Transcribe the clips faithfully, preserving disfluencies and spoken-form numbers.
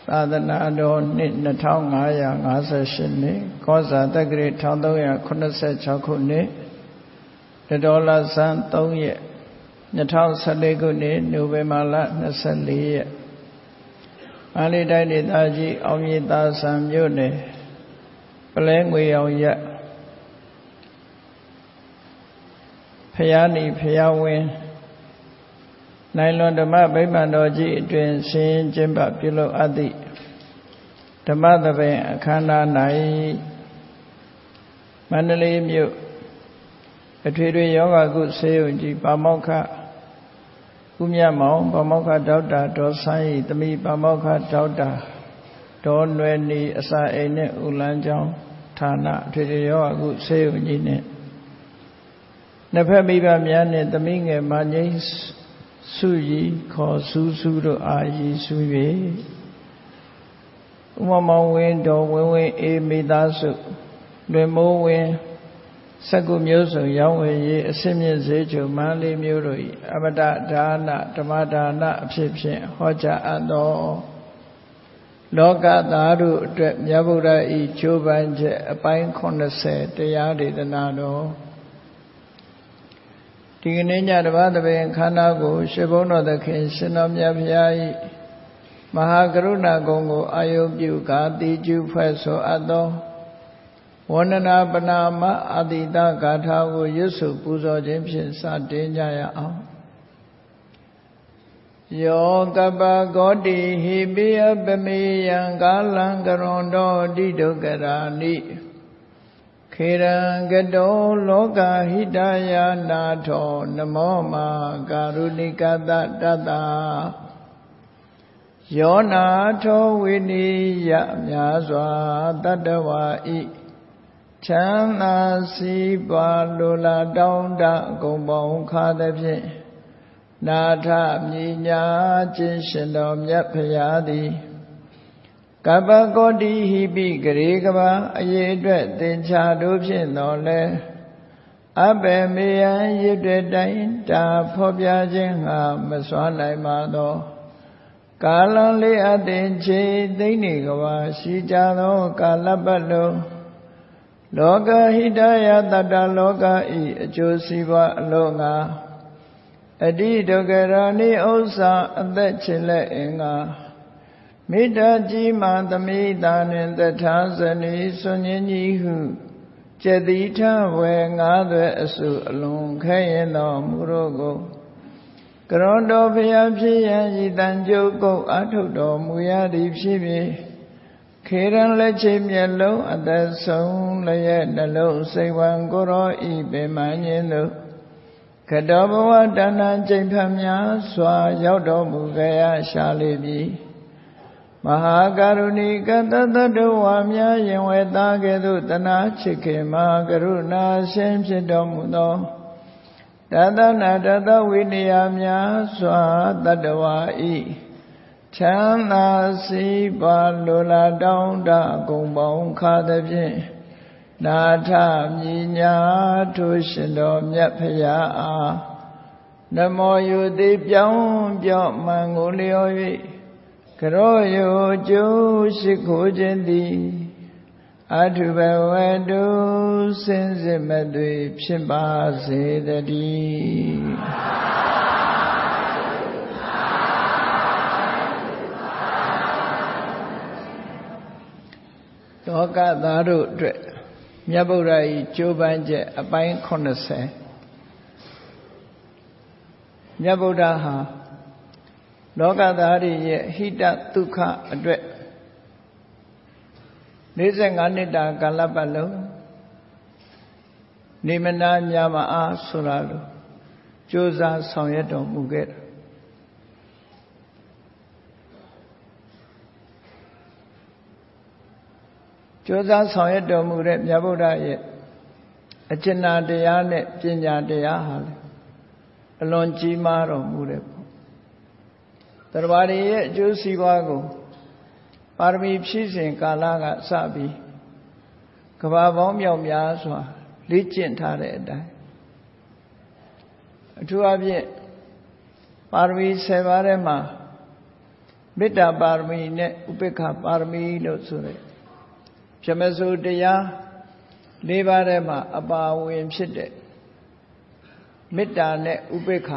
သာသနာတော်နှစ်နှစ်ထောင်ငါးရာငါးဆယ်ရှစ်နှစ်ကောဇာတက္ကရာတစ်ထောင်သုံးရာခုနှစ်ဆယ်ခြောက်ခုနှစ်တတော်လဆန်းသုံးရက်နှစ်ထောင်ဆယ်လေးခုနှစ်နိုဝင်ဘာလနှစ်ဆယ်လေးရက်မန္တလေးတိုင်းဒေသကြီးအောင်မြေသာဆန်မြို့နယ်ပလဲငွေအောင်ရဖယားနီဖယားဝင်းနိုင်လွန်ဓမ္မဗိမာန်တော်ကြီးအတွင်ဆင်းကျင်းပပြုလုပ်အပ်သည့်ဓမ္မသဘင်အခမ်းအနား၌မန္တလေးမြို့အထွေထွေယောဂကုဆေးရုံကြီးပါမောက္ခဦးမြတ်မောင်ပါမောက္ခဒေါက်တာဒေါ်ဆန်းဤသမီးပါမောက္ခဒေါက်တာဒေါ်နွယ်နီအစာအိမ်နဲ့ဦးလန်းကျောင်းဌာနအထွေထွေယောဂကုဆေးရုံကြီးနဲ့နှစ်ဖက်မိဘများနဲ့သမီးငယ်မငိမ့်စုရီခေါ်စူးစူးတို့အားရည်စူး၍ဥမမောင်ဝင်းတော်ဝင်းဝင်းအေးမိသားစုလွင်မိုးဝင်းစက္ကုမျိုးစုံရောင်းဝယ်ရေးအစစ်မြင့်ဈေးချိုမန္တလေးမြို့တို့၏အမတဒါနဓမ္မဒါနအဖြစ်ဖြင့်ဟောကြားအပ်သောလောကသားတို့အတွက်မြတ်ဗုဒ္ဓ၏ကြိုးပမ်းချက်အပိုင်း၇၀တရားဒေသနာတော်ဒီကနေ့ညတပါးတပင်ခန္ဓာကိုရှင်ဘုန်းတော်သခင်ရှင်တော်မြတ်ဖရာ၏မဟာကရုဏာဂုဏ်ကိုအာယုပြုကာတိကျုဖွဲ့ဆိုအပ်သောဝန္ဒနာပနာမအာတိတဂါထာကိုရွတ်ဆိုပူဇော်ခြင်းဖြင့်စတင်ကြရအောင်ယောကပဂောတိဟိပိယပမေယံကာလံကရွန်တောတိဒုက္ခရာနိခေရံကတောလောကဟိတယာနာထောနမောမာကာရုဏိကတတတယောနာထောဝိနိယမြာစွာတတဝါဤချမ်းသာစီးပွားလိုလားတောင်းတဂုံပေါင်းခါသဖြင့်နာထမြညာခြင်းရှင်တော်မြတ်ဖရာသည်ကပ္ပကောတိဟိပိဂရေကဘာအရေအတွက်သင်္ချာတို့ဖြင့်တော်လဲအဘေမေယံရစ်တွေတိုင်းတာဖော်ပြခြင်းငါမစွမ်းနိုင်ပါသောကာလံလေးအသင်ချေသိမ့်နေကဘာရှိကြသောကာလပတ်လုံးလောကဟိတယတတ္တလောကဤအကျိုးစီးပွားအလို့ငါအတိဒုက္ခရာနိဥစ္စာအသက်ချစ်လက်အင်္ဂါမေတ္တာကြီးမှသမိတာနှင့်တထာဇနီဆွန်ញင်းကြီးဟုကျက်တိထဝေငါးသွဲအစုအလုံးခဲရင်တော်မူတို့ကိုကရွန်တော်ဖျားဖြစ်ရန်ဤတန်ကြုတ်ကုတ်အထုတ်တော်မူရသည်ဖြစ်ဖြစ်ခေရန်လက်ချိမျက်လုံးအသက်ဆုံးလျက်နှလုံးစိတ်ဝံကိုရောဤပင်မှန်ခြင်းတို့ခတောဘဝတဏ္ဍကျိန်ဖတ်များစွာရောက်တော်မူကြရရှာလိမ့်မည်မဟာကရုဏီကတတတဝါများရင်ဝဲသားကဲ့သို့တနာချစ်ခင်မဟာကရုဏာရှင်ဖြစ်တော်မူသောတသနာတသဝိနည်းများစွာတတဝါဤချမ်းသာစီးပွားလိုလားတောင်းတဂုံပေါင်းခါသဖြင့်နာထမြညာထိုရှင်တော်မြတ်ဖရာအားနမောယုတိပြောင်းပြော့မှန်ကိုလျော်၍ကရောယောကျိုးရှိခိုးခြင်းသည်အထုဘဝတုစင်စစ်မသွေဖြစ်ပါစေတည်းလောကသားတို့အတွက်မြတ်ဗုဒ္ဓ၏ကြိုးပမ်းချက်အပိုင်း၇၀မြတ်ဗုဒ္ဓဟာလောကသားတွေရဲ့ဟိတဒုက္ခအတွက်၄၅နှစ်တာကာလပတ်လုံးနေမနာညမအားဆိုတာလို့ကြိုးစားဆောင်ရွက်တော်မူခဲ့တယ်ကြိုးစားဆောင်ရွက်တော်မူတဲ့မြတ်ဗုဒ္ဓရဲ့အကျဉ်းတရားနဲ့ပညာတရားဟာလေအလွန်ကြီးမားတော်မူတယ်ပေါ့တရားတွေရဲ့အကျိုးစီးပွားကိုပါရမီဖြည့်စဉ်ကာလကစပြီးကဘာပေါင်းမြောက်များစွာလေ့ကျင့်ထားတဲ့အတိုင်းအထူးအဖြင့်ပါရမီ၁၀ပါးထဲမှာမေတ္တာပါရမီနဲ့ဥပေက္ခပါရမီလို့ဆိုတဲ့ဗြဟ္မစိုရတရား၄ပါးထဲမှာအပါအဝင်ဖြစ်တဲ့မေတ္တာနဲ့ဥပေက္ခ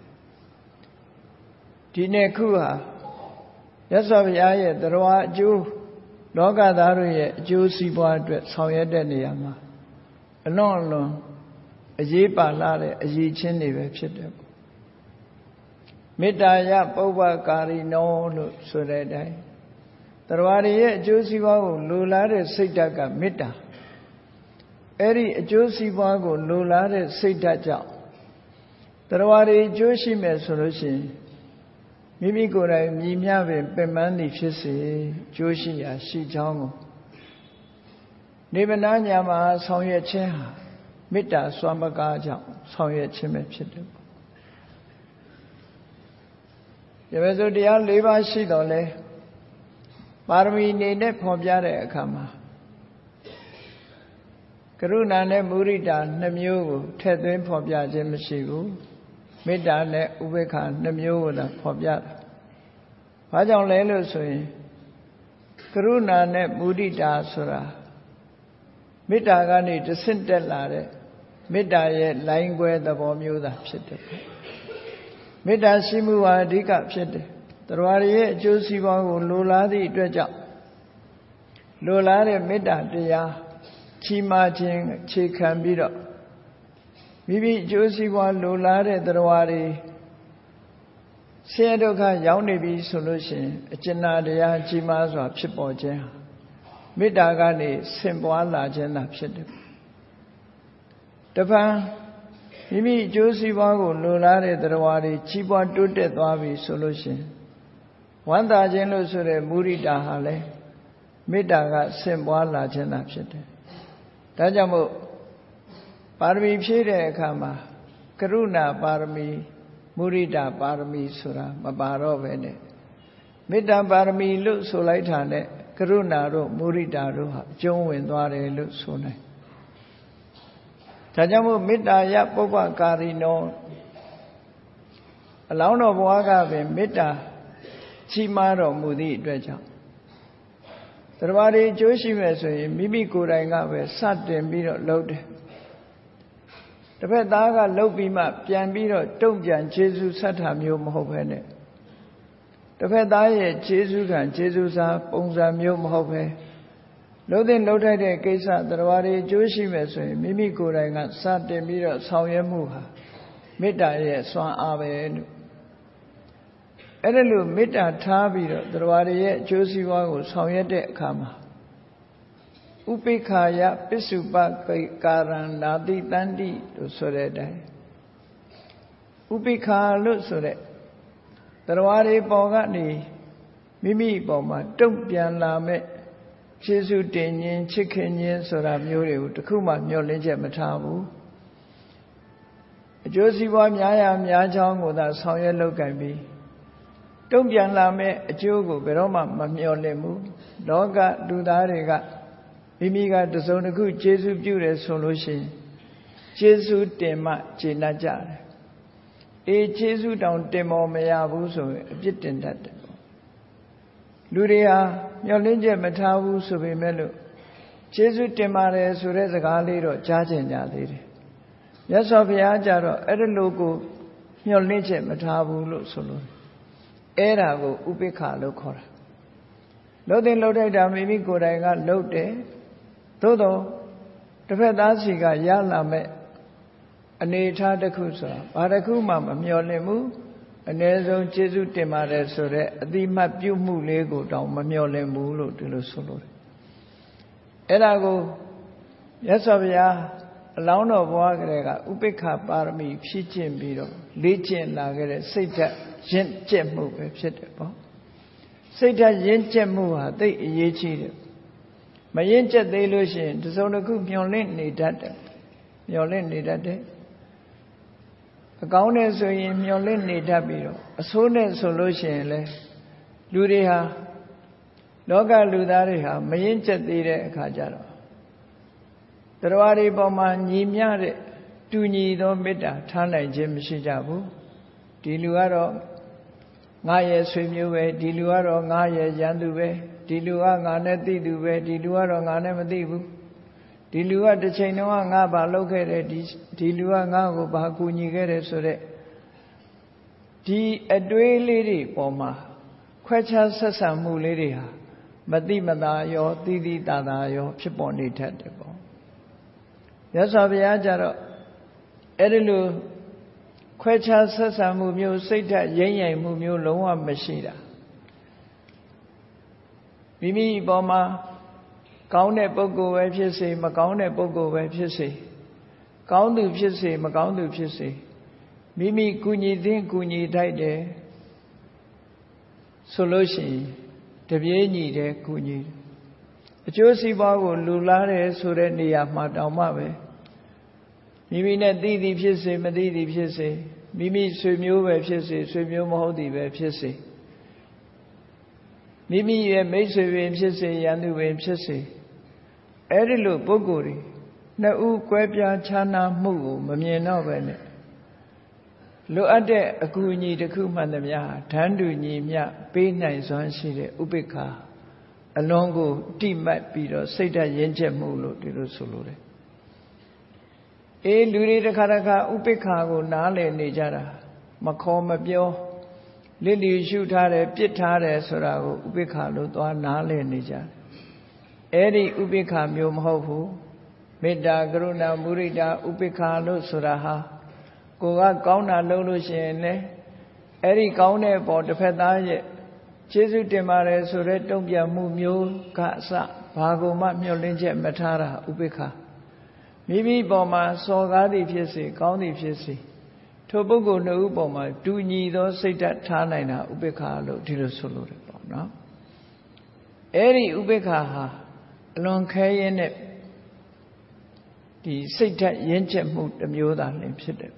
ဒီနှစ်ခုဟာမြတ်စွာဘုရားရဲ့တရားအကျိုးလောကသားတို့ရဲ့အကျိုးစီးပွားအတွက်ဆောင်ရွက်တဲ့နေရာမှာအလွန်အလွန်အရေးပါလာတဲ့အရေးချင်းတွေပဲဖြစ်တယ်မေတ္တာယပုဗ္ဗကာရီနောလို့ဆိုတဲ့အတိုင်းတရားတွေရဲ့အကျိုးစီးပွားကိုလိုလားတဲ့စိတ်ဓာတ်ကမေတ္တာအဲ့ဒီအကျိုးစီးပွားကိုလိုလားတဲ့စိတ်ဓာတ်ကြောင့်တရားတွေအကျိုးရှိမယ်ဆိုလို့ရှိရင်မိမိကိုယ်တိုင်မြည်မြပင်ပင်ပန်းသည်ဖြစ်စေကျိုးရှိရာရှိချောင်းကိုနိဗ္ဗာန်ညာမှာဆောင်ရွက်ခြင်းဟာမေတ္တာစွမ်းပကားကြောင့်ဆောင်ရွက်ခြင်းပဲဖြစ်တယ်။ဒါပဲဆိုတရား၄ပါးရှိတော်လဲပါရမီနေနဲ့ဖော်ပြတဲ့အခါမှာကရုဏာနဲ့မုရိဒာနှစ်မျိုးကိုထည့်သွင်းဖော်ပြခြင်းမရှိဘူး။မေတ္တာနဲ့ဥပေက္ခနှစ်မျိုးကိုသာဖော်ပြတာ။ဘာကြောင့်လဲလို့ဆိုရင်ကရုဏာနဲ့မုဒိတာဆိုတာမေတ္တာကနေတဆင့်တက်လာတဲ့မေတ္တာရဲ့လိုင်းခွဲသဘောမျိုးသာဖြစ်တယ်။မေတ္တာရှိမှုဟာအဓိကဖြစ်တယ်။တရားရရဲ့အကျိုးစီးပွားကိုလိုလားသည့်အတွက်ကြောင့်လိုလားတဲ့မေတ္တာတရားချီးမားခြင်းခြေခံပြီးတော့မိမိအကျိုးစီးပွားလိုလားတဲ့တရားတွေဆင်းရဲဒုက္ခရောက်နေပြီဆိုလို့ရှိရင်အကျဉ်းတရားကြီးမားစွာဖြစ်ပေါ်ခြင်းဟာမေတ္တာကနေဆင့်ပွားလာခြင်းသာဖြစ်တယ်။တပံမိမိအကျိုးစီးပွားကိုလိုလားတဲ့တရားတွေကြီးပွားတိုးတက်သွားပြီဆိုလို့ရှိရင်ဝမ်းသာခြင်းလို့ဆိုတဲ့မုရိဒာဟာလည်းမေတ္တာကဆင့်ပွားလာခြင်းသာဖြစ်တယ်။ဒါကြောင့်မို့ပါရမီဖြည့်တဲ့အခါမှာကရုဏာပါရမီမုရိဒာပါရမီဆိုတာမပါတော့ပဲနဲ့မေတ္တာပါရမီလို့ဆိုလိုက်တာနဲ့ကရုဏာတို့မုရိဒာတို့ဟာအကျုံးဝင်သွားတယ်လို့ဆိုနိုင်ဒါကြောင့်မို့မေတ္တာယပုဗ္ဗကာရီနောအလောင်းတော်ဘဝကပင်မေတ္တာကြီးမားတော်မူသည့်အတွက်ကြောင့်တရားတွေအကျိုးရှိမယ်ဆိုရင်မိမိကိုယ်တိုင်ကပဲစတင်ပြီးတော့လုပ်တယ်တစ်ဖက်သားကလှုပ်ပြီးမှပြန်ပြီးတော့တုံ့ပြန်ကျေးဇူးဆက်တာမျိုးမဟုတ်ပဲနဲ့တစ်ဖက်သားရဲ့ကျေးဇူးခံကျေးဇူးစားပုံစံမျိုးမဟုတ်ပဲလှုပ်တဲ့လှုပ်ထိုက်တဲ့ကိစ္စတရားတွေအကျိုးရှိမယ်ဆိုရင်မိမိကိုယ်တိုင်ကစတင်ပြီးတော့ဆောင်ရွက်မှုဟာမေတ္တာရဲ့စွမ်းအားပဲလို့အဲ့ဒါလို့မေတ္တာထားပြီးတော့တရားတွေရဲ့အကျိုးစီးပွားကိုဆောင်ရွက်တဲ့အခါမှာဥပိ္ခာယပစ္စုပကာရဏနာတိတန္တိလို့ဆိုတဲ့အတိုင်းဥပိ္ခာလို့ဆိုတဲ့တရားတွေပေါ်ကနေမိမိပေါ်မှာတုံ့ပြန်လာမဲ့ကျေးဇူးတင်ခြင်းချစ်ခင်ခြင်းဆိုတာမျိုးတွေကိုတခုမှမျှော်လင့်ချက်မထားဘူးအကျိုးစီးပွားများရာများချောင်းကိုသာဆောင်ရွက်လုပ်ကင်ပြီးတုံ့ပြန်လာမဲ့အကျိုးကိုဘယ်တော့မှမမျှော်လင့်ဘူးလောကလူသားတွေကမိမိကတစုံတစ်ခုကျေးဇူးပြုတယ်ဆိုလို့ရှိရင်ကျေးဇူးတင်မှကျေနပ်ကြတယ်အေးကျေးဇူးတောင်တင်မော်မရဘူးဆိုရင်အပြစ်တင်တတ်တယ်လူတွေဟာမျှော်လင့်ချက်မထားဘူးဆိုပေမဲ့လို့ကျေးဇူးတင်ပါတယ်ဆိုတဲ့စကားလေးတော့ကြားကျင်ကြသေးတယ်မြတ်စွာဘုရားကြတော့အဲ့ဒီလိုကိုမျှော်လင့်ချက်မထားဘူးလို့ဆိုလို့အဲ့ဒါကိုဥပိ္ပခာလို့ခေါ်တာလှုပ်တဲ့လှုပ်ထိုက်တာမိမိကိုယ်တိုင်ကလှုပ်တယ်သို့တော့တစ်ဖက်သားစီကရလာမဲ့အနေထားတစ်ခုဆိုတာဘာတစ်ခုမှမမျှော်လင့်ဘူးအ ਨੇ ဆုံးကျေးဇူးတင်ပါတယ်ဆိုတဲ့အတိမတ်ပြုမှုလေးကိုတောင်မမျှော်လင့်ဘူးလို့ဒီလိုဆိုလို့အဲ့ဒါကိုမြတ်စွာဘုရားအလောင်းတော်ဘဝကလေးကဥပိ္ပခာပါရမီဖြည့်ကျင့်ပြီးတော့လေ့ကျင့်လာခဲ့တဲ့စိတ်ဓာတ်ရင့်ကျက်မှုပဲဖြစ်တယ်ပေါ့စိတ်ဓာတ်ရင့်ကျက်မှုဟာသိအရေးကြီးတယ်မရင့်ကျက်သေးလို့ရှိရင်တစုံတစ်ခုမျောလင့်နေတတ်တယ်မျောလင့်နေတတ်တယ်အကောင်းနဲ့ဆိုရင်မျောလင့်နေတတ်ပြီးတော့အဆိုးနဲ့ဆိုလို့ရှိရင်လေလူတွေဟာလောကလူသားတွေဟာမရင့်ကျက်သေးတဲ့အခါကျတော့တရားတွေပေါ်မှာညီမျှတဲ့တူညီသောမေတ္တာထားနိုင်ခြင်းမရှိကြဘူးဒီလူကတော့ငါရဲ့ဆွေမျိုးပဲဒီလူကတော့ငါရဲ့ရန်သူပဲဒီလူကငါနဲ့သိသူပဲဒီလူကတော့ငါနဲ့မသိဘူးဒီလူကတစ်ချိန်တော့ငါဘာလုပ်ခဲ့တယ်ဒီဒီလူကငါ့ကိုဘာကူညီခဲ့တယ်ဆိုတဲ့ဒီအတွေးလေးတွေပေါ်မှာခွဲခြားဆက်ဆံမှုလေးတွေဟာမတိမတာရောတိတိတာတာရောဖြစ်ပေါ်နေတတ်တယ်ပေါ့မြတ်စွာဘုရားကြတော့အဲ့ဒီလိုခွဲခြားဆက်ဆံမှုမျိုးစိတ်ဓာတ်ရိမ့်ရိုင်မှုမျိုးလုံးဝမရှိတာမိမိအပေါ်မှာကောင်းတဲ့ပုဂ္ဂိုလ်ပဲဖြစ်စေမကောင်းတဲ့ပုဂ္ဂိုလ်ပဲဖြစ်စေကောင်းသူဖြစ်စေမကောင်းသူဖြစ်စေမိမိကူညီသင့်ကူညီထိုက်တယ်ဆိုလို့ရှိရင်တပြေးညီတဲ့ကူညီအကျိုးစီးပွားကိုလူလားတယ်ဆိုတဲ့နေရာမှာတောင်မှပဲမိမိနဲ့သိသည်ဖြစ်စေမသိသည်ဖြစ်စေမိမိဆွေမျိုးပဲဖြစ်စေဆွေမျိုးမဟုတ်သည်ပဲဖြစ်စေမိမိရဲ့မိတ်ဆွေပင်ဖြစ်စေရန်သူပင်ဖြစ်စေအဲ့ဒီလိုပုဂ္ဂိုလ်တွေနှစ်ဦးကွဲပြားခြားနားမှုကိုမမြင်တော့ပဲနဲ့လိုအပ်တဲ့အကူအညီတစ်ခုမှန်သမျှဓာန်တူညီမျှပေးနိုင်စွမ်းရှိတဲ့ဥပိ္ပခာအလွန်ကိုတိမှတ်ပြီးတော့စိတ်ဓာတ်ရင့်ကျက်မှုလို့ဒီလိုဆိုလိုတယ်အေးလူတွေတစ်ခါတစ်ခါဥပိ္ပခာကိုနားလည်နေကြတာမခေါ်မပြောလစ်လျူရှုထားတယ်ပြစ်ထားတယ်ဆိုတာကိုဥပိ္ပခာလို့သွားနားလည်နေကြတယ်အဲ့ဒီဥပိ္ပခာမျိုးမဟုတ်ဘူးမေတ္တာကရုဏာမုဒိတာဥပိ္ပခာလို့ဆိုတာဟာကိုကကောင်းတာလုပ်လို့ရှိရင်လေအဲ့ဒီကောင်းတဲ့ပေါ်တစ်ဖက်သားရဲ့ကျေးဇူးတင်ပါတယ်ဆိုတဲ့တုံ့ပြန်မှုမျိုးကအစဘာကိုမှမျှော်လင့်ချက်မထားတာဥပိ္ပခာမိမိပေါ်မှာစော်ကားသည်ဖြစ်စေကောင်းသည်ဖြစ်စေထိုပုဂ္ဂိုလ်နှစ်ဦးပေါ်မှာတူညီသောစိတ်ဓာတ်ထားနိုင်တာဥပိ္ပခာလို့ဒီလိုဆိုလို့တယ်ပေါ့နော်အဲ့ဒီဥပိ္ပခာဟာအလွန်ခဲရင်တဲ့ဒီစိတ်ဓာတ်ရင့်ကျက်မှုတစ်မျိုးသာလျှင်ဖြစ်တယ်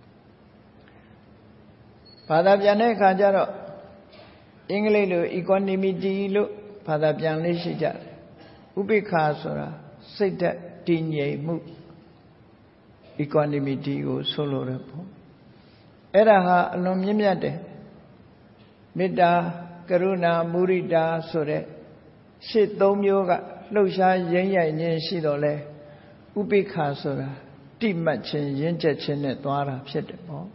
ဘာသာပြန်တဲ့အခါကျတော့အင်္ဂလိပ်လို equanimity လို့ဘာသာပြန်လေးရှိကြတယ်ဥပိ္ပခာဆိုတာစိတ်ဓာတ်တည်ငြိမ်မှု equanimity ကိုဆိုလိုတယ်ပေါ့အဲ့ဒါဟာအလွန်မြင့်မြတ်တယ်မေတ္တာကရုဏာမုဒိတာဆိုတဲ့ရှစ်သုံးမျိုးကလှုပ်ရှားရင်းရိုင်ခြင်းရှိတော့လဲဥပိ္ပခာဆိုတာတိမှတ်ခြင်းရင့်ကျက်ခြင်းနဲ့သွားတာဖြစ်တယ်ပေါ့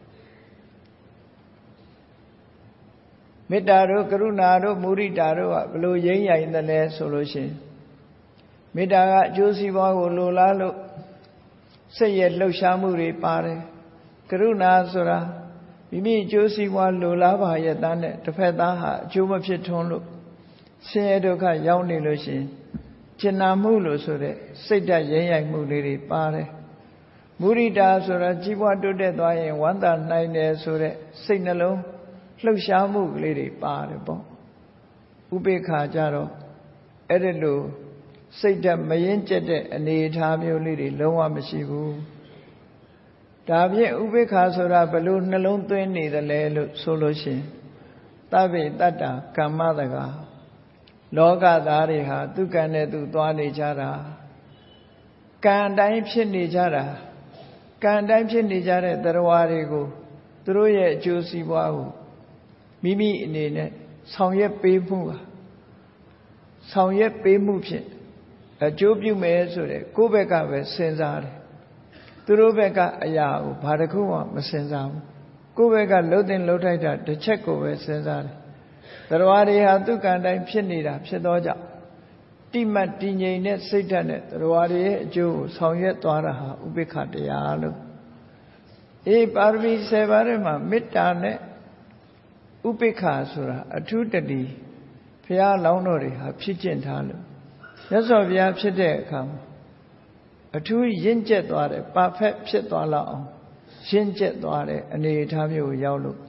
မေတ္တာတို့ကရုဏာတို့မုဒိတာတို့ကဘလို့ရင်းရိုင်တယ်လဲဆိုလို့ရှိရင်မေတ္တာကအကျိုးစီးပွားကိုလိုလားလို့စိတ်ရဲ့လှုပ်ရှားမှုတွေပါတယ်ကရုဏာဆိုတာမိမိအကျိုးစီးပွားလိုလားပါရဲ့တန်းနဲ့တစ်ဖက်သားဟာအကျိုးမဖြစ်ထွန်းလို့ဆင်းရဲဒုက္ခရောက်နေလို့ရှိရင်ကျင်နာမှုလို့ဆိုတဲ့စိတ်ဓာတ်ရင်းရိုင်မှုလေးတွေပါတယ်မုဒိတာဆိုတာကြီးပွားတိုးတက်သွားရင်ဝမ်းသာနိုင်တယ်ဆိုတဲ့စိတ်နှလုံးလှုပ်ရှားမှုကလေးတွေပါတယ်ပေါ့ဥပိ္ပခာကြတော့အဲ့ဒီလိုစိတ်ဓာတ်မရင်ကျက်တဲ့အနေအထားမျိုးလေးတွေလုံးဝမရှိဘူးဒါဖြင့်ဥပိ္ပခာဆိုတာဘလို့နှလုံးသွင်းနေတယ်လဲလို့ဆိုလို့ရှိရင်သဗ္ဗေတတ္တာကမ္မတကာလောကသားတွေဟာသူကံနဲ့သူသွားနေကြတာကံတိုင်းဖြစ်နေကြတာကံတိုင်းဖြစ်နေကြတဲ့တရားတွေကိုသူတို့ရဲ့အကျိုးစီးပွားကိုမိမိအနေနဲ့ဆောင်ရွက်ပေးမှုဟာဆောင်ရွက်ပေးမှုဖြင့်အကျိုးပြုမယ်ဆိုတဲ့ကိုယ့်ဘက်ကပဲစဉ်းစားတယ်သူတို့ဘက်ကအရာကိုဘာတစ်ခုမှမစဉ်းစားဘူးကိုယ့်ဘက်ကလှုပ်တင်လှုပ်ထိုက်တာတစ်ချက်ကိုပဲစဉ်းစားတယ်တရားတွေဟာသူကံတိုင်းဖြစ်နေတာဖြစ်သောကြောင့်တိမှတ်တည်ငြိမ်တဲ့စိတ်ဓာတ်နဲ့တရားတွေရဲ့အကျိုးကိုဆောင်ရွက်သွားတာဟာဥပိ္ပခာတရားလို့အေးပါရမီဆယ်ပါးထဲမှာမေတ္တာနဲ့ဥပိ္ပခာဆိုတာအထူးတတိဘုရားလောင်းတော်တွေဟာဖြစ်ကျင့်ထားလို့မြတ်စွာဘုရားဖြစ်တဲ့အခါမှာအထူးရင့်ကျက်သွားတယ်ပါဖက်ဖြစ်သွားလောက်အောင်ရင့်ကျက်သွားတဲ့အနေအထားမျိုးကိုရောက်လို့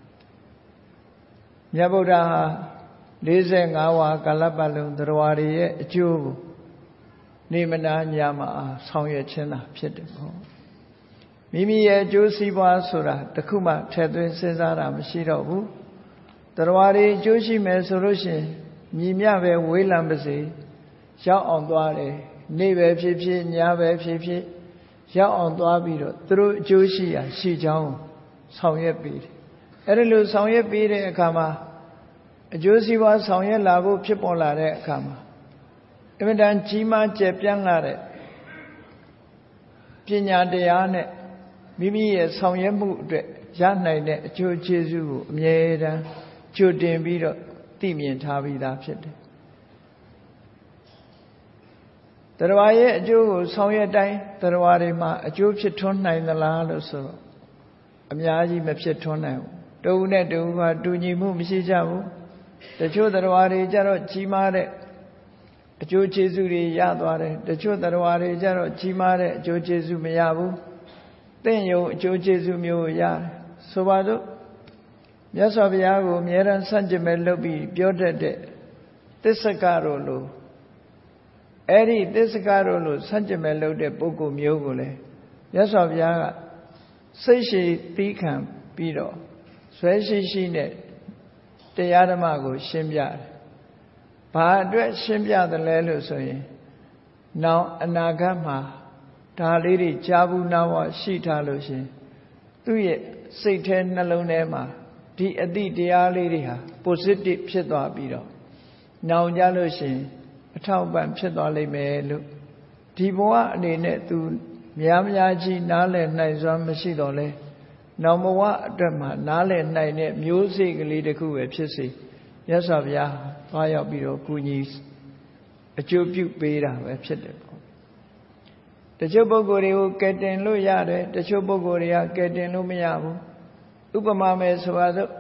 မြတ်ဗုဒ္ဓဟာလေးဆယ်ငါးဝါကာလပတ်လုံးတရားတွေရဲ့အကျိုးကိုနေမနာညမအားဆောင်ရွက်ခြင်းသာဖြစ်တယ်ပေါ့မိမိရဲ့အကျိုးစီးပွားဆိုတာတခုမှထည့်သွင်းစဉ်းစားတာမရှိတော့ဘူးတရားတွေအကျိုးရှိမယ်ဆိုလို့ရှိရင်ညီမျှပဲဝေးလံပါစေရောက်အောင်သွားတယ်နေ့ပဲဖြစ်ဖြစ်ညပဲဖြစ်ဖြစ်ရောက်အောင်သွားပြီးတော့သူတို့အကျိုးရှိရာရှိကြောင်းဆောင်ရွက်ပြီးတယ်အဲ့ဒီလိုဆောင်ရွက်ပြီးတဲ့အခါမှာအကျိုးစီးပွားဆောင်ရွက်လာဖို့ဖြစ်ပေါ်လာတဲ့အခါမှာအမြဲတမ်းကြီးမားကျယ်ပြန့်လာတဲ့ပညာတရားနဲ့မိမိရဲ့ဆောင်ရွက်မှုအတွက်ရနိုင်တဲ့အကျိုးကျေးဇူးကိုအမြဲတမ်းကြိုတင်ပြီးတော့သိမြင်ထားပြီးသားဖြစ်တယ်တရားရဲ့အကျိုးကိုဆောင်ရွက်တိုင်းတရားတွေမှာအကျိုးဖြစ်ထွန်းနိုင်သလားလို့ဆိုတော့အများကြီးမဖြစ်ထွန်းနိုင်ဘူးတဦးနဲ့တဦးကတူညီမှုမရှိကြဘူးတချို့တရားတွေကြတော့ကြီးမားတဲ့အကျိုးကျေးဇူးတွေရသွားတယ်တချို့တရားတွေကြတော့ကြီးမားတဲ့အကျိုးကျေးဇူးမရဘူးသင်ယုံအကျိုးကျေးဇူးမျိုးရတယ်ဆိုပါတော့မြတ်စွာဘုရားကိုအမြဲတမ်းဆန့်ကျင်မဲ့လုပ်ပြီးပြောတတ်တဲ့သစ္စကတို့လိုအဲ့ဒီသစ္စကတို့လိုဆန့်ကျင်မဲ့လုပ်တဲ့ပုဂ္ဂိုလ်မျိုးကိုလည်းမြတ်စွာဘုရားကစိတ်ရှိသီးခံပြီးတော့ဆွဲရှိရှိနဲ့တရားဓမ္မကိုရှင်းပြတယ်။ဘာအတွက်ရှင်းပြတယ်လဲလို့ဆိုရင်နောက်အနာဂတ်မှာဒါလေးတွေကြားဘူးနာဝရှိထားလို့ရှင်သူ့ရဲ့စိတ်ထဲနှလုံးထဲမှာဒီအသည့်တရားလေးတွေဟာ positive ဖြစ်သွားပြီးတော့နောင်ကြလို့ရှင်အထောက်ပံ့ဖြစ်သွားလိမ့်မယ်လို့ဒီဘဝအနေနဲ့သူများများကြီးနားလည်နိုင်စွမ်းမရှိတော့လဲနောင်ဘဝအတွက်မှာနားလည်နိုင်တဲ့မျိုးစေ့ကလေးတစ်ခုပဲဖြစ်စေမြတ်စွာဘုရားသွားရောက်ပြီးတော့ကုညီအကျိုးပြုပေးတာပဲဖြစ်တယ်ပေါ့တချို့ပုဂ္ဂိုလ်တွေကိုကယ်တင်လို့ရတယ်တချို့ပုဂ္ဂိုလ်တွေကကယ်တင်လို့မရဘူးဥပမာမယ်ဆိုပါစို့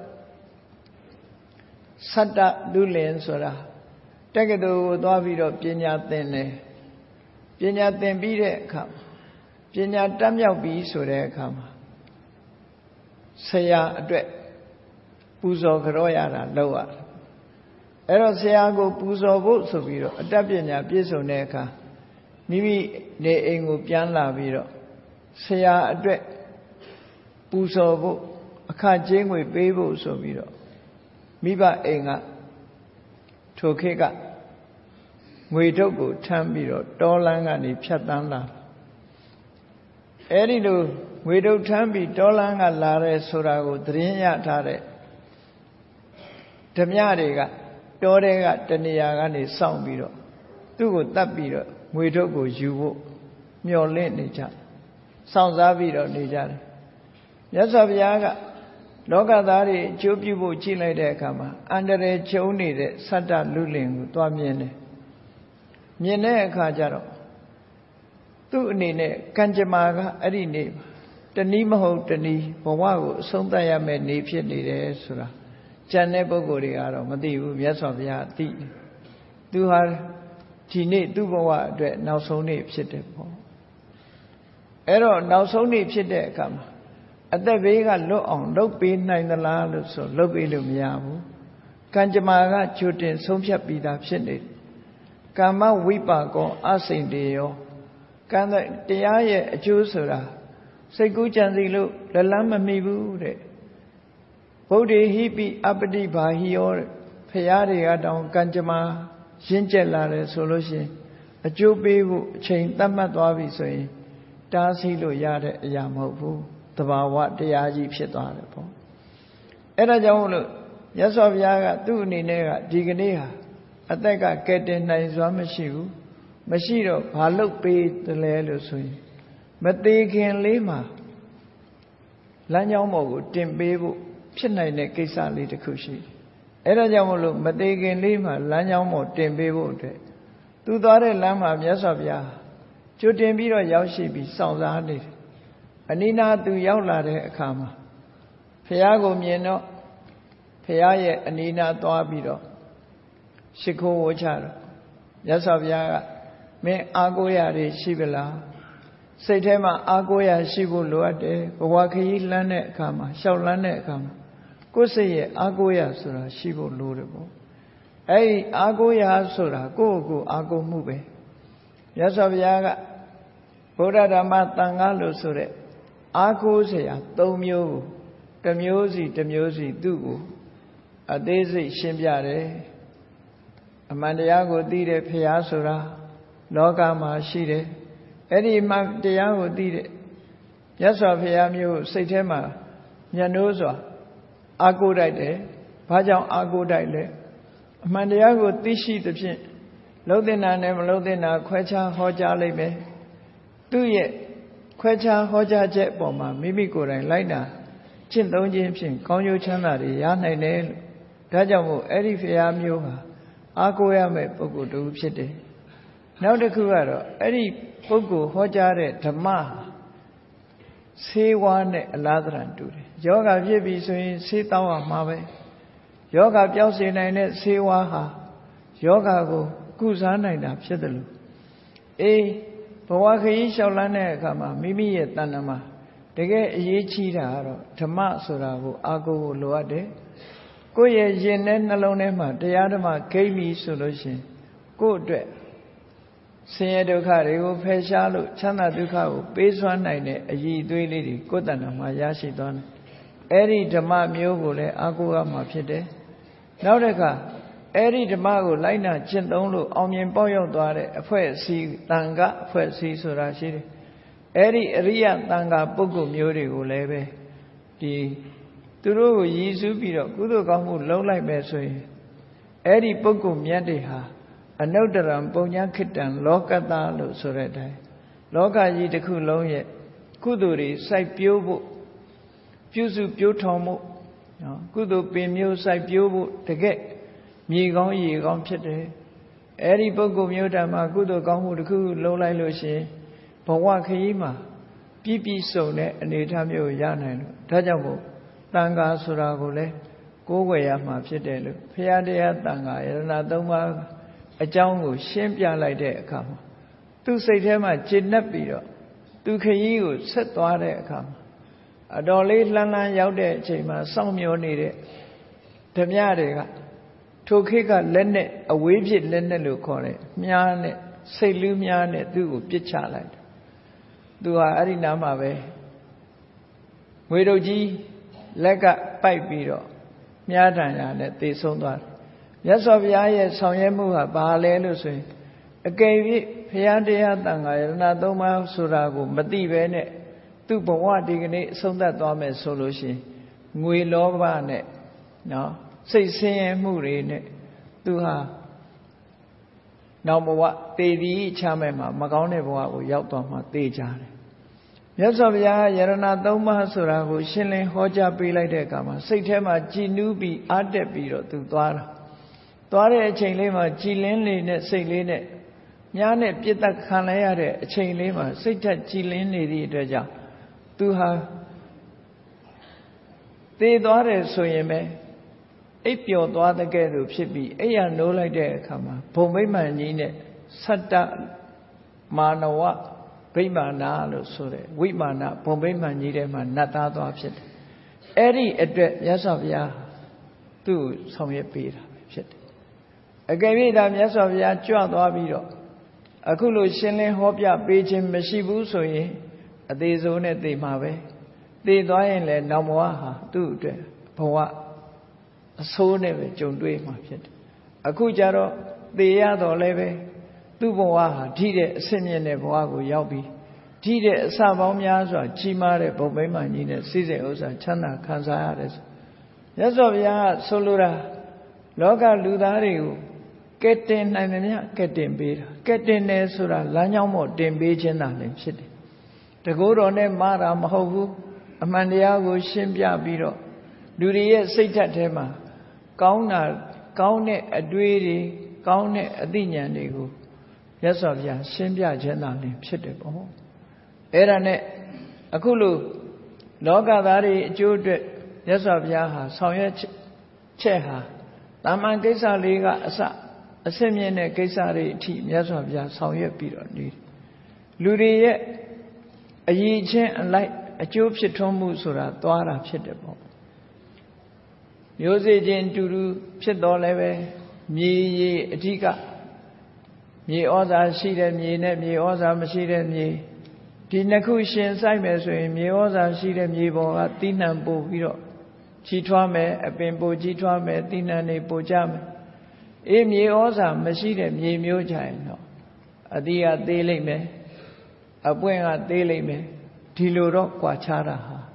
သတ္တလူလင်ဆိုတာတက္ကသိုလ်ကိုသွားပြီးတော့ပညာသင်တယ်ပညာသင်ပြီးတဲ့အခါပညာတတ်မြောက်ပြီးဆိုတဲ့အခါမှာဆရာအတွက်ပူဇော်ကြောရတာလုပ်ရတယ်အဲ့တော့ဆရာကိုပူဇော်ဖို့ဆိုပြီးတော့အတတ်ပညာပြည့်စုံတဲ့အခါမိမိနေအိမ်ကိုပြန်လာပြီးတော့ဆရာအတွက်ပူဇော်ဖို့အခကြေးငွေပေးဖို့ဆိုပြီးတော့မိဘအိမ်ကထိုခေတ်ကငွေထုတ်ကိုထမ်းပြီးတော့တောလမ်းကနေဖြတ်တန်းလာအဲ့ဒီလိုငွေထုတ်ထမ်းပြီးတောလမ်းကလာတဲ့ဆိုတာကိုသတင်းရထားတဲ့ဓမြတွေကတောထဲကတနေရာကနေစောင့်ပြီးတော့သူ့ကိုတတ်ပြီးတော့ငွေထုတ်ကိုယူဖို့မျှော်လင့်နေကြစောင့်စားပြီးတော့နေကြတယ်မြတ်စွာဘုရားကလောကသားတွေအကျိုးပြုဖို့ကြည့်လိုက်တဲ့အခါမှာအန္တရာယ်ကျုံနေတဲ့သတ္တလူလင်ကိုတွားမြင်တယ်မြင်တဲ့အခါကျတော့သူ့အနေနဲ့ကံကြမ္မာကအဲ့ဒီနေ့တနည်းမဟုတ်တနည်းဘဝကိုအဆုံးသတ်ရမယ့်နေ့ဖြစ်နေတယ်ဆိုတာကျန်တဲ့ပုဂ္ဂိုလ်တွေကတော့မသိဘူးမြတ်စွာဘုရားသိတယ်သူဟာဒီနေ့သူ့ဘဝအတွက်နောက်ဆုံးနေ့ဖြစ်တယ်ပေါ့အဲ့တော့နောက်ဆုံးနေ့ဖြစ်တဲ့အခါမှာအသက်ဘေးကလွတ်အောင်လုပ်ပေးနိုင်သလားလို့ဆိုလုပ်ပေးလို့မရဘူးကံကြမ္မာကကြိုတင်ဆုံးဖြတ်ပြီးသားဖြစ်နေတယ်ကာမဝိပါကောအစိမ့်တေယောကံတရားရဲ့အကျိုးဆိုတာစိတ်ကူးကြံစီလို့လက်လန်းမမိဘူးတဲ့ဗုဒ္ဓေဟိပိအပတိဘာဟိယောတဲ့ဖရာတွေကတောင်ကံကြမ္မာရင့်ကျက်လာတယ်ဆိုလို့ရှိရင်အကျိုးပေးဖို့အချိန်သတ်မှတ်သွားပြီဆိုရင်တားဆီးလို့ရတဲ့အရာမဟုတ်ဘူးသဘာဝတရားကြီးဖြစ်သွားတယ်ပေါ့အဲ့ဒါကြောင့်မို့လို့မြတ်စွာဘုရားကသူ့အနေနဲ့ကဒီကနေ့ဟာအသက်ကကဲတင်နိုင်စွမ်းမရှိဘူးမရှိတော့ဘာလုပ်ပေးတယ်လဲလို့ဆိုရင်မသေးခင်လေးမှာလမ်းကြောင်းပေါ်ကိုတင်ပေးဖို့ဖြစ်နိုင်တဲ့ကိစ္စလေးတစ်ခုရှိတယ်အဲ့ဒါကြောင့်မို့လို့မသေးခင်လေးမှာလမ်းကြောင်းပေါ်တင်ပေးဖို့အတွက်သူသွားတဲ့လမ်းမှာမြတ်စွာဘုရားကြိုတင်ပြီးတော့ရောက်ရှိပြီးစောင့်စားနေတယ်အနိနာသူရောက်လာတဲ့အခါမှာဘုရားကိုမြင်တော့ဘုရားရဲ့အနိနာသွားပြီးတော့ရှ िख ိုးဝချတော့မြတ်စွာဘုရားကမင်းအားကိုးရတွေရှိပလားစိတ်ထဲမှာအားကိုးရရှိဖို့လိုအပ်တယ်ဘဝခရီးလမ်းတဲ့အခါမှာရှောက်လမ်းတဲ့အခါမှာကိုယ်စိတ်ရဲ့အားကိုးရဆိုတာရှိဖို့လိုတယ်ပေါ့အဲ့ဒီအားကိုးရဆိုတာကိုယ့်ကိုယ်အားကိုးမှုပဲမြတ်စွာဘုရားကဗုဒ္ဓဓမ္မသံဃာလို့ဆိုတဲ့အားကိုးเสียသုံးမျိုးကိုတစ်မျိုးစီတစ်မျိုးစီသူ့ကိုအသေးစိတ်ရှင်းပြတယ်အမှန်တရားကိုသိတဲ့ဖရာဆိုတာလောကမှာရှိတယ်အဲ့ဒီမှတရားကိုသိတဲ့မြတ်စွာဘုရားမျိုးစိတ်ထဲမှာဉာဏ်နိုးစွာအာကိုတိုက်တယ်ဘာကြောင့်အာကိုတိုက်လဲအမှန်တရားကိုသိရှိသဖြင့်လုံးတင်တာနဲ့မလုံးတင်တာခွဲခြားဟောကြားလိုက်မယ်သူ့ရဲ့ခွဲခြားဟောကြားချက်အပေါ်မှာမိမိကိုယ်တိုင်လိုက်နာကျင့်သုံးခြင်းဖြင့်ကောင်းကျိုးချမ်းသာတွေရနိုင်တယ်လို့ဒါကြောင့်မို့အဲ့ဒီဖရာမျိုးဟာအာကိုရမယ့်ပုဂ္ဂိုလ်တူဖြစ်တယ်နောက်တစ်ခုကတော့အဲ့ဒီပုဂ္ဂိုလ်ဟောကြားတဲ့ဓမ္မဆေးဝါးနဲ့အလားတူတူတယ်ယောဂဖြစ်ပြီဆိုရင်ဆေးတောင်းရမှာပဲယောဂပျောက်စေနိုင်တဲ့ဆေးဝါးဟာယောဂကိုကုစားနိုင်တာဖြစ်တယ်လို့အေးဘဝခရီးလျှောက်လန်းတဲ့အခါမှာမိမိရဲ့တဏ္ဍာမှာတကယ်အရေးကြီးတာကတော့ဓမ္မဆိုတာကိုအာကိုကိုလိုအပ်တယ်ကိုယ့်ရဲ့ရင်နဲ့နှလုံးထဲမှာတရားဓမ္မဂိမ့်ပြီဆိုလို့ရှိရင်ကိုယ့်အတွက်ဆင်းရဲဒုက္ခတွေကိုဖယ်ရှားလို့ချမ်းသာဒုက္ခကိုပေးစွမ်းနိုင်တဲ့အည်အသွေးလေးတွေကိုယ်တဏ္ဍာမှာရရှိသွားတယ်အဲ့ဒီဓမ္မမျိုးကိုလည်းအာကိုရမှာဖြစ်တယ်နောက်တစ်ခါအဲ့ဒီဓမ္မကိုလိုက်နာကျင့်သုံးလို့အောင်မြင်ပေါက်ရောက်သွားတဲ့အဖွဲ့အစည်းတန်ခါအဖွဲ့အစည်းဆိုတာရှိတယ်အဲ့ဒီအရိယတန်ခါပုဂ္ဂိုလ်မျိုးတွေကိုလည်းပဲဒီသူတို့ကိုရည်စူးပြီးတော့ကုသိုလ်ကောင်းမှုလုပ်လိုက်မယ်ဆိုရင်အဲ့ဒီပုဂ္ဂိုလ်မြတ်တွေဟာအနုတ္တရံပုံညာခိတံလောကတလို့ဆိုတဲ့အတိုင်းလောကကြီးတစ်ခုလုံးရဲ့ကုသိုလ်တွေစိုက်ပျိုးဖို့ပြုစုပျိုးထောင်မှုနော်ကုသိုလ်ပင်မျိုးစိုက်ပျိုးဖို့တကယ်မြေကောင်းရေကောင်းဖြစ်တယ်အဲ့ဒီပုဂ္ဂိုလ်မျိုးတည်းမှာကုသိုလ်ကောင်းမှုတစ်ခုလုံးလိုက်လို့ရှိရင်ဘဝခရီးမှာပြည့်ပြည့်စုံတဲ့အနေအထားမျိုးရနိုင်လို့ဒါကြောင့်မို့တန်ခါဆိုတာကိုလည်းကိုးကွယ်ရမှာဖြစ်တယ်လို့ဘုရားတရားတန်ခါယရဏသုံးပါးအကြောင်းကိုရှင်းပြလိုက်တဲ့အခါမှာသူစိတ်ထဲမှာကျေနပ်ပြီးတော့သူခရီးကိုဆက်သွားတဲ့အခါမှာအတော်လေးလှမ်းလှမ်းရောက်တဲ့အချိန်မှာစောင့်မျှော်နေတဲ့ဓမြတွေကထိုခေတ်ကလက်နဲ့အဝေးဖြစ်လက်နဲ့လို့ခေါ်တယ်မြားနဲ့စိတ်လူးမြားနဲ့သူ့ကိုပစ်ချလိုက်တယ်သူဟာအဲ့ဒီနားမှာပဲငွေတုပ်ကြီးလက်ကပိုက်ပြီးတော့မြားတန်ရာနဲ့သေဆုံးသွားတယ်မြတ်စွာဘုရားရဲ့ဆောင်ရွက်မှုဟာဘာလဲလို့ဆိုရင်အကယ်၍ဘုရားတရားတန်ခါယရဏသုံးပါးဆိုတာကိုမသိဘဲနဲ့သူ့ဘဝဒီကနေ့အဆုံးသတ်သွားမယ်ဆိုလို့ရှိရင်ငွေလောဘနဲ့နော်စိတ်ဆင်းရဲမှုတွေနဲ့သူဟာနောက်ဘဝတေဒီချမဲ့မှာမကောင်းတဲ့ဘဝကိုရောက်သွားမှသိကြတယ်မြတ်စွာဘုရားယရဏသုံးပါးဆိုတာကိုရှင်းလင်းဟောကြားပေးလိုက်တဲ့အခါမှာစိတ်ထဲမှာကြည်နူးပြီးအားတက်ပြီးတော့သူသွားတာသွားတဲ့အချိန်လေးမှာကြည်လင်းလေးနဲ့စိတ်လေးနဲ့ညားနဲ့ပြစ်သက်ခံလိုက်ရတဲ့အချိန်လေးမှာစိတ်ထက်ကြည်လင်းနေသည့်အတွက်ကြောင့်သူဟာသေသွားတယ်ဆိုရင်ပဲအိပ်ပျော်သွားတဲ့ကဲ့သို့ဖြစ်ပြီးအိယာနိုးလိုက်တဲ့အခါမှာဘုံဗိမာန်ကြီးနဲ့သတ္တမာနဝဗိမာနာလို့ဆိုတဲ့ဝိမာနဘုံဗိမာန်ကြီးထဲမှာနတ်သားသွားဖြစ်တယ်အဲ့ဒီအတွက်မြတ်စွာဘုရားသူ့ဆောင်ရွက်ပေးတာပဲဖြစ်တယ်အကယ်၍ဒါမြတ်စွာဘုရားကြွသွားပြီးတော့အခုလိုရှင်းလင်းဟောပြပေးခြင်းမရှိဘူးဆိုရင်အသေးဆုံးနဲ့သိမှာပဲသိသွားရင်လည်းနောက်ဘဝဟာသူ့အတွက်ဘဝအဆိုးနဲ့ပဲကြုံတွေ့မှာဖြစ်တယ်အခုကြတော့သေရတော့လည်းပဲသူ့ဘဝဟာဓိတဲ့အဆင့်မြင့်တဲ့ဘဝကိုရောက်ပြီးဓိတဲ့အစပေါင်းများစွာကြီးမားတဲ့ဘုံဗိမာန်ကြီးနဲ့စိစိဥစ္စာချမ်းသာခံစားရတယ်ဆိုမြတ်စွာဘုရားကဆိုလိုတာလောကလူသားတွေကိုကဲတင်နိုင်တယ်များကဲတင်ပေးတာကဲတင်တယ်ဆိုတာလမ်းကြောင်းပေါ်တင်ပေးခြင်းသာလည်းဖြစ်တယ်တကိုးတော်နဲ့မှားတာမဟုတ်ဘူးအမှန်တရားကိုရှင်းပြပြီးတော့လူတွေရဲ့စိတ်ဓာတ်ထဲမှာကောင်းတာကောင်းတဲ့အတွေ့တွေကောင်းတဲ့အသိဉာဏ်တွေကိုမြတ်စွာဘုရားရှင်းပြခြင်းသာလည်းဖြစ်တယ်ပေါ့အဲ့ဒါနဲ့အခုလိုလောကသားတွေအကျိုးအတွက်မြတ်စွာဘုရားဟာဆောင်ရွက်ချက်ဟာတာမန်ကိစ္စလေးကအစအစစ်မြင့်တဲ့ကိစ္စတွေအထိမြတ်စွာဘုရားဆောင်ရွက်ပြီးတော့နေလူတွေရဲ့အရည်ချင်းအလိုက်အကျိုးဖြစ်ထွန်းမှုဆိုတာသွားတာဖြစ်တယ်ပေါ့မျိုးစေ့ချင်းတူတူဖြစ်တော်လည်းပဲမြေရေအဓိကမြေဩဇာရှိတဲ့မြေနဲ့မြေဩဇာမရှိတဲ့မြေဒီနှစ်ခုရှင်ဆိုင်မယ်ဆိုရင်မြေဩဇာရှိတဲ့မြေပေါ်ကတိနှံပို့ပြီးတော့ကြီးထွားမယ်အပင်ပို့ကြီးထွားမယ်တိနှံတွေပို့ကြမယ်အေးမြေဩဇာမရှိတဲ့မြေမျိုးကြရင်တော့အသီးကသေးလိမ့်မယ်အပွင့်ကသေးလိမ့်မယ်ဒီလိုတော့ကြွားချတာဟာ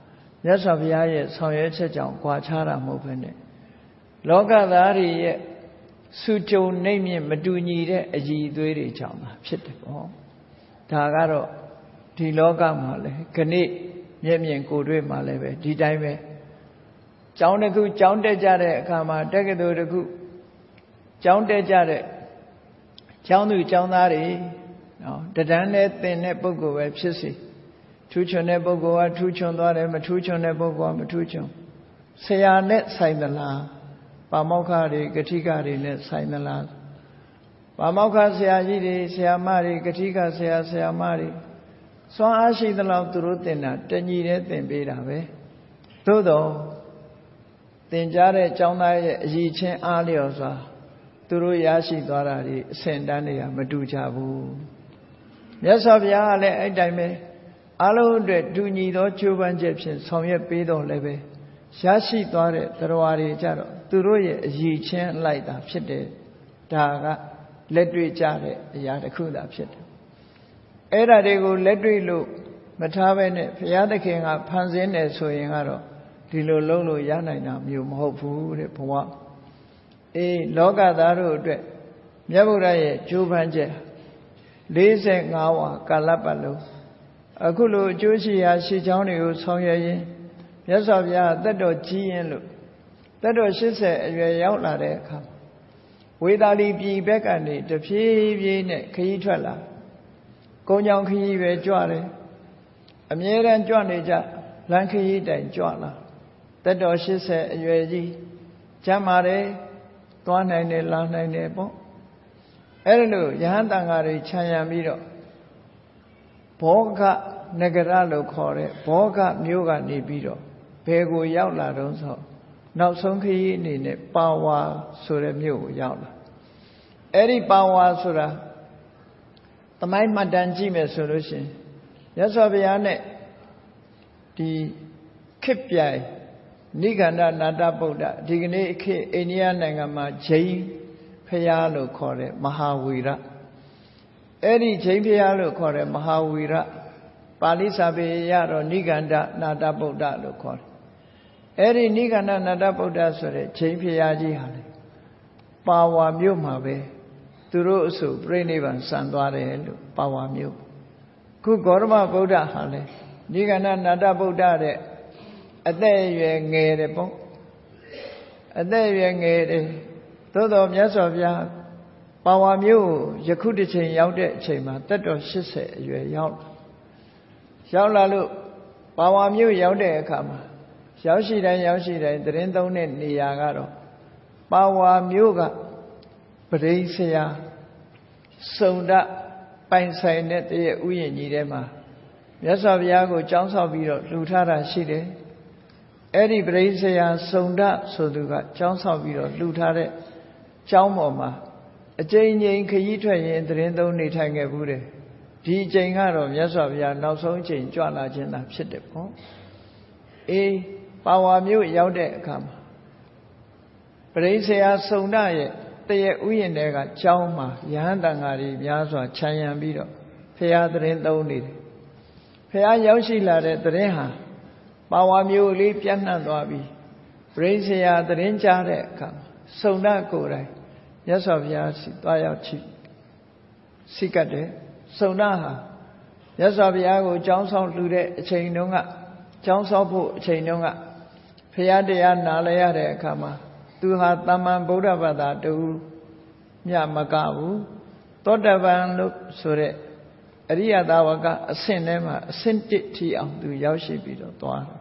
မြတ်စွာဘုရားရဲ့ဆောင်ရွက်ချက်ကြောင့်ကြွားခြားတာမဟုတ်ဘဲနဲ့လောကသားတွေရဲ့စုကြုံနှိမ့်မြင့်မတူညီတဲ့အည်အသွေးတွေကြောင့်ပါဖြစ်တယ်ပေါ့ဒါကတော့ဒီလောကမှာလဲခဏိမျက်မြင်ကိုယ်တွေ့မှာလည်းပဲဒီတိုင်းပဲကျောင်းတစ်ခုကျောင်းတက်ကြတဲ့အခါမှာတက္ကသိုလ်တစ်ခုကျောင်းတက်ကြတဲ့ကျောင်းသူကျောင်းသားတွေနော်တဒန်းနဲ့သင်တဲ့ပုဂ္ဂိုလ်ပဲဖြစ်စီထူးချွန်တဲ့ပုဂ္ဂိုလ်ကထူးချွန်သွားတယ်မထူးချွန်တဲ့ပုဂ္ဂိုလ်ကမထူးချွန်ဆရာနဲ့ဆိုင်သလားပါမောက္ခတွေကတိကတွေနဲ့ဆိုင်သလားပါမောက္ခဆရာကြီးတွေဆရာမတွေကတိကဆရာဆရာမတွေစွမ်းအားရှိသလောက်သူတို့သင်တာတညီတဲ့သင်ပေးတာပဲသို့တော့သင်ကြားတဲ့ကျောင်းသားရဲ့အရည်ချင်းအားလျော်စွာသူတို့ရရှိသွားတာဒီအဆင့်တန်းတွေကမတူကြဘူးမြတ်စွာဘုရားကလည်းအဲ့တိုင်းပဲအလုံးအတွက်တူညီသောကြိုးပမ်းချက်ဖြင့်ဆောင်ရွက်ပေးတော့လည်းပဲရရှိသွားတဲ့တရားတွေကြတော့သူတို့ရဲ့အရည်ချင်းလိုက်တာဖြစ်တယ်ဒါကလက်တွေ့ကြတဲ့အရာတစ်ခုသာဖြစ်တယ်အဲ့ဒါတွေကိုလက်တွေ့လို့မထားဘဲနဲ့ဘုရားသခင်ကဖန်ဆင်းတယ်ဆိုရင်ကတော့ဒီလိုလုံးလို့ရနိုင်တာမျိုးမဟုတ်ဘူးတဲ့ဘဝအေးလောကသားတို့အတွက်မြတ်ဗုဒ္ဓရဲ့ကြိုးပမ်းချက်လေးဆယ်ငါးဝါကာလပတ်လုံးအခုလိုအကျိုးရှိရာရှိချောင်းတွေကိုဆောင်ရွက်ရင်းမြတ်စွာဘုရားသက်တော်ကြီးရင်လို့သက်တော်ရှစ်ဆယ်အရွယ်ရောက်လာတဲ့အခါဝေသာလီပြည်ဘက်ကနေတဖြည်းဖြည်းနဲ့ခရီးထွက်လာကုန်းကြောင်ခရီးပဲကြွတယ်အမြဲတမ်းကြွနေကြလမ်းခရီးတိုင်ကြွလာသက်တော်ရှစ်ဆယ်အရွယ်ကြီးကျမ်းမာတယ်သွားနိုင်တယ်လာနိုင်တယ်ပေါ့အဲ့ဒါလို့ယဟန်တန်ဃာတွေခြံရံပြီးတော့ဘောဂနဂရလို့ခေါ်တဲ့ဘောဂမြို့ကနေပြီးတော့ဘယ်ကိုရောက်လာတော့ဆိုနောက်ဆုံးခရီးအနေနဲ့ပါဝါဆိုတဲ့မြို့ကိုရောက်လာအဲ့ဒီပါဝါဆိုတာသမိုင်းမှတ်တမ်းကြည့်မယ်ဆိုလို့ရှိရင်မြတ်စွာဘုရားနဲ့ဒီခေတ်ပြိုင်နိဂန္ဓနာတဗုဒ္ဓဒီကနေ့ခေတ်အိန္ဒိယနိုင်ငံမှာဂျိန်းဖျားလို့ခေါ်တဲ့မဟာဝီရအဲ့ဒီဂျိန်းဖျားလို့ခေါ်တဲ့မဟာဝီရပါဠိစာပေရတော့နိဂန္ဓနာတဗုဒ္ဓလို့ခေါ်တယ်အဲ့ဒီနိဂန္ဓနာတဗုဒ္ဓဆိုတဲ့ဂျိန်းဖျားကြီးဟာလေပါဝါမြို့မှာပဲသူတို့အဆိုပြိဋိဘံစံသွားတယ်လို့ပါဝါမြို့ခုဂေါတမဗုဒ္ဓဟာလေနိဂန္ဓနာတဗုဒ္ဓတဲ့အသက်အရွယ်ငယ်တယ်ပေါ့အသက်အရွယ်ငယ်တယ်သို့တော်မြတ်စွာဘုရားပါဝါမြို့ယခုတစ်ချိန်ရောက်တဲ့အချိန်မှာသက်တော်ရှစ်ဆယ်အရွယ်ရောက်လာရောက်လာလို့ပါဝါမြို့ရောက်တဲ့အခါမှာရောက်ရှိတိုင်းရောက်ရှိတိုင်းသတင်းသုံးတဲ့နေရာကတော့ပါဝါမြို့ကပရိဆရာစုံဒပိုင်ဆိုင်တဲ့တည်းဥယျာဉ်ကြီးထဲမှာမြတ်စွာဘုရားကိုကြောင်းဆောက်ပြီးတော့လှူထားတာရှိတယ်အဲ့ဒီပရိဆရာစုံဒဆိုသူကကြောင်းဆောက်ပြီးတော့လှူထားတဲ့ကျောင်းပေါ်မှာအကျဉ်းချင်းခရီးထွက်ရင်သတင်းသုံးနေထိုင်ခဲ့ဘူးတယ်ဒီအချိန်ကတော့မြတ်စွာဘုရားနောက်ဆုံးအချိန်ကြွလာခြင်းသာဖြစ်တယ်ပေါ့အေးပါဝါမြို့ရောက်တဲ့အခါမှာပရိဆရာစုံဒရဲ့တည်းဥယျာဉ်တွေကကျောင်းမှာယဟန်တန်ဃာတွေများစွာခြံရံပြီးတော့ဖရာသတင်းသုံးနေတယ်ဖရာရောက်ရှိလာတဲ့သတင်းဟာပါဝါမျိုးလေးပြန့်နှံ့သွားပြီးပရိဆရာသတင်းကြားတဲ့အခါစုံဒကိုယ်တိုင်မြတ်စွာဘုရားစီသွားရောက်ချိစိကတ်တယ်စုံဒဟာမြတ်စွာဘုရားကိုကျောင်းဆောင်လှူတဲ့အချိန်တုန်းကကျောင်းဆောင်ဖို့အချိန်တုန်းကဖရာတရားနာလဲရတဲ့အခါမှာသူဟာသမ္မာဗုဒ္ဓဘာသာတူမြမကဘူးသောတပန်လို့ဆိုတဲ့အရိယသာဝကအဆင့်ထဲမှာအဆင့်တစ်ထီအောင်သူရောက်ရှိပြီးတော့သွားတယ်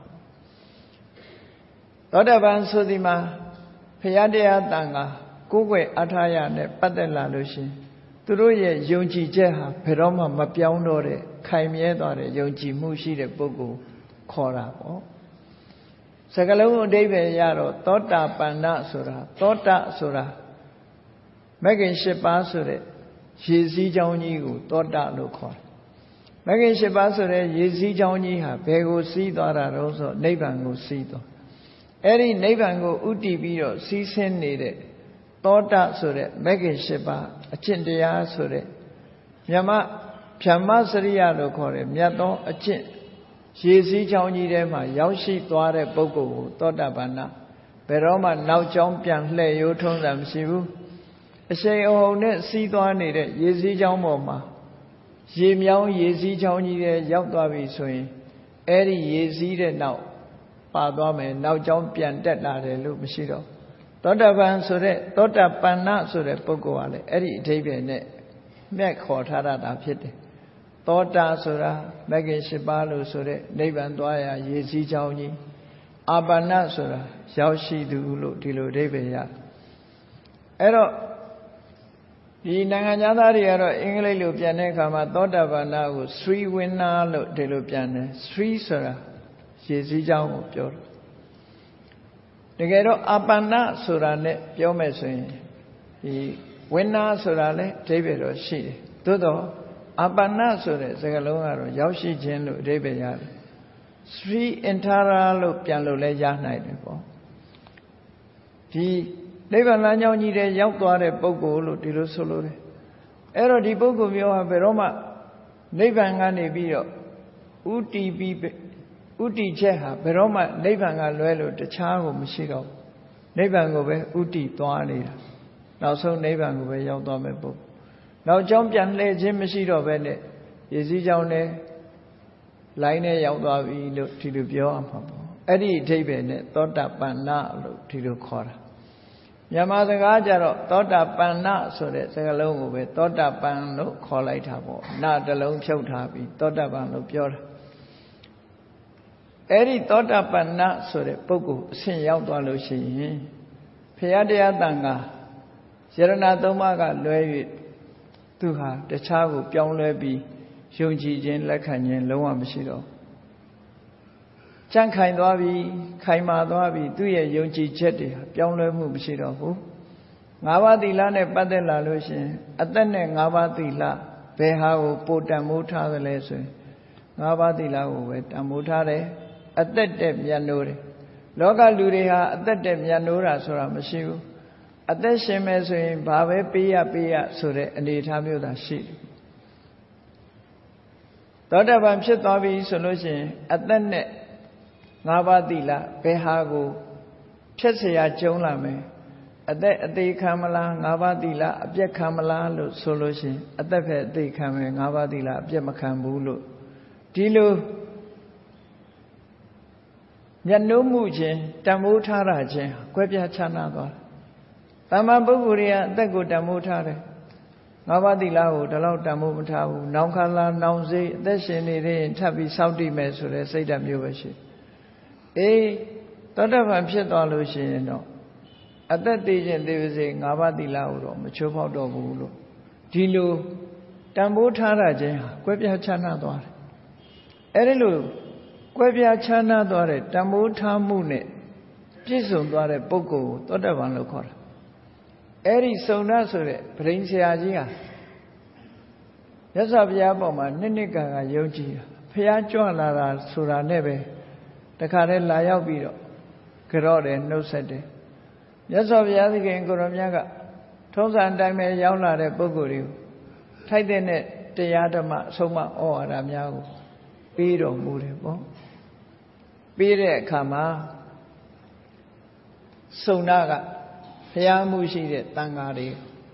သောတပန်ဆိုဒီမှာဖရာတရားတန်ခါကိုယ်ွယ်အထာရနဲ့ပတ်သက်လာလို့ရှင်သူတို့ရဲ့ယုံကြည်ချက်ဟာဘယ်တော့မှမပြောင်းတော့တဲ့ခိုင်မြဲသွားတဲ့ယုံကြည်မှုရှိတဲ့ပုဂ္ဂိုလ်ခေါ်တာပေါ့စကလုံးအဓိပ္ပာယ်ရတော့သောတာပန္နဆိုတာသောတာဆိုတာမဂ္ဂင်၈ပါးဆိုတဲ့ရေစည်းကြောင်းကြီးကိုသောတာလို့ခေါ်တယ်မဂ္ဂင်၈ပါးဆိုတဲ့ရေစည်းကြောင်းကြီးဟာဘယ်ကိုစီးသွားတာတော့ဆိုနိဗ္ဗာန်ကိုစီးသွားအဲ့ဒီနိဗ္ဗာန်ကိုဥတည်ပြီးတော့စီးဆင်းနေတဲ့သောတာဆိုတဲ့မဂ္ဂင်၈ပါးအကျင့်တရားဆိုတဲ့မြမဗြဟ္မစရိယလို့ခေါ်တယ်မြတ်သောအကျင့်ရေစည်းချောင်းကြီးထဲမှာရောက်ရှိသွားတဲ့ပုဂ္ဂိုလ်ကိုသောတာပန်ဘယ်တော့မှနောက်ကျောင်းပြန်လှည့်ရိုးထုံးတာမရှိဘူးအရှိန်အဟုန်နဲ့စီးသွားနေတဲ့ရေစည်းချောင်းပေါ်မှာရေမြောင်းရေစည်းချောင်းကြီးထဲရောက်သွားပြီဆိုရင်အဲ့ဒီရေစည်းတဲ့နောက်ပါသွားမယ်နောက်ကျောင်းပြန်တက်လာတယ်လို့မရှိတော့သောတာပန်ဆိုတဲ့သောတာပန်နဆိုတဲ့ပုဂ္ဂိုလ်ကလည်းအဲ့ဒီအဓိပ္ပာယ်နဲ့မြတ်ခေါ်ထားတာဖြစ်တယ်သောတာဆိုတာမဂ္ဂင်၈ပါးလို့ဆိုတဲ့နိဗ္ဗာန်သွားရာရေစည်းချောင်းကြီးအာပန္နဆိုတာရောက်ရှိသူလို့ဒီလိုအဓိပ္ပာယ်ရအဲ့တော့ဒီနိုင်ငံသားတွေကတော့အင်္ဂလိပ်လိုပြန်တဲ့အခါမှာသောတာပန်နာကို Sri Winner လို့ဒီလိုပြန်တယ် Sri ဆိုတာရေစည်းချောင်းကိုပြောတယ်တကယ်တော့အာပန္နဆိုတာနဲ့ပြောမယ်ဆိုရင်ဒီ Winner ဆိုတာလည်းအဓိပ္ပာယ်တော့ရှိတယ်သို့တော့အာပန္နဆိုတဲ့စကားလုံးကတော့ရောက်ရှိခြင်းလို့အဓိပ္ပာယ်ရတယ် Sri Intara လို့ပြန်လို့လည်းရနိုင်တယ်ပေါ့ဒီနိဗ္ဗာန်လမ်းကြောင်းကြီးတဲ့ရောက်သွားတဲ့ပုဂ္ဂိုလ်လို့ဒီလိုဆိုလို့တယ်အဲ့တော့ဒီပုဂ္ဂိုလ်မျိုးဟာဘယ်တော့မှနိဗ္ဗာန်ကနေပြီးတော့ဥတီပြီးဥတီချက်ဟာဘယ်တော့မှနိဗ္ဗာန်ကလွဲလို့တခြားကိုမရှိတော့နိဗ္ဗာန်ကိုပဲဥတီသွားနေတာနောက်ဆုံးနိဗ္ဗာန်ကိုပဲရောက်သွားမယ်ပုဂ္ဂိုလ်နောက်ကြောင်းပြန်လှည့်ခြင်းမရှိတော့ပဲနဲ့ရေစည်းကြောင်းနဲ့လိုင်းနဲ့ရောက်သွားပြီလို့ဒီလိုပြောရမှာပေါ့အဲ့ဒီအဓိပ္ပာယ်နဲ့သောတာပန်နလို့ဒီလိုခေါ်တာမြန်မာစကားကြတော့သောတာပန်နဆိုတဲ့စကားလုံးကိုပဲသောတာပန်လို့ခေါ်လိုက်တာပေါ့နတလုံးဖြုတ်ထားပြီးသောတာပန်လို့ပြောတာအဲ့ဒီသောတာပန်နဆိုတဲ့ပုဂ္ဂိုလ်အဆင့်ရောက်သွားလို့ရှိရင်ဘုရားတရားတန်ခါယရဏသုံးပါးကလွဲ၍သူဟာတခြားကိုပြောင်းလဲပြီးယုံကြည်ခြင်းလက်ခံခြင်းလုံးဝမရှိတော့ကြံ့ခိုင်သွားပြီခိုင်မာသွားပြီသူ့ရဲ့ယုံကြည်ချက်တွေပြောင်းလဲမှုမရှိတော့ဘူးငါးပါးသီလနဲ့ပတ်သက်လာလို့ရှင်အသက်နဲ့ငါးပါးသီလဘယ်ဟာကိုပိုတန်မိုးထားသလဲဆိုရင်ငါးပါးသီလကိုပဲတန်မိုးထားတယ်အသက်တက်မြတ်နိုးတယ်လောကလူတွေဟာအသက်တက်မြတ်နိုးတာဆိုတာမရှိဘူးအသက်ရှင်မယ်ဆိုရင်ဘာပဲပေးရပေးရဆိုတဲ့အနေအထားမျိုးသာရှိတယ်သောတာပန်ဖြစ်သွားပြီဆိုလို့ရှိရင်အသက်နဲ့ငါးပါးသီလဘယ်ဟာကိုဖြတ်เสียကြုံလာမယ်အသက်အသေးခံမလားငါးပါးသီလအပြည့်ခံမလားလို့ဆိုလို့ရှိရင်အသက်ပဲအသေးခံမယ်ငါးပါးသီလအပြည့်မခံဘူးလို့ဒီလိုညနှုံးမှုချင်းတန်ဖိုးထားတာချင်းကွဲပြားခြားနာသွားတယ်တမန်ပုဂ္ဂိုလ်တွေကအသက်ကိုတန်ဖိုးထားတယ်ငါးပါးသီလကိုဒီလောက်တန်ဖိုးမထားဘူးနောင်ခါလာနောင်စိအသက်ရှင်နေရင်ထပ်ပြီးစောင့်တည်မယ်ဆိုတဲ့စိတ်ဓာတ်မျိုးပဲရှိအေးသောတာပန်ဖြစ်သွားလို့ရှိရင်တော့အသက်သေးခြင်းသေးပါစေငါးပါးသီလကိုတော့မချိုးဖောက်တော့ဘူးလို့ဒီလိုတန်ဖိုးထားတာချင်းဟာကွဲပြားခြားနာသွားတယ်အဲ့ဒီလိုကွဲပြားခြားနာသွားတဲ့တန်ဖိုးထားမှုနဲ့ပြည့်စုံသွားတဲ့ပုဂ္ဂိုလ်ကိုသောတာပန်လို့ခေါ်တာအဲ့ဒီစုံနာဆိုတဲ့ဗြိဉ္ဆရာကြီးဟာမြတ်စွာဘုရားပေါ်မှာနှစ်နှစ်ကာကယုံကြည်ဘုရားကြွလာတာဆိုတာနဲ့ပဲတခါတည်းလာရောက်ပြီးတော့ကြော့တယ်နှုတ်ဆက်တယ်မြတ်စွာဘုရားသခင်ကိုရောမြတ်ကထုံးစံအတိုင်းပဲရောက်လာတဲ့ပုဂ္ဂိုလ်တွေကိုထိုက်တဲ့တရားဓမ္မအဆုံးအမဩဝါဒများကိုပေးတော်မူတယ်ပေါ့ပေးတဲ့အခါမှာစုံနာကဘုရားမှုရှိတဲ့တန်ဃာတွေ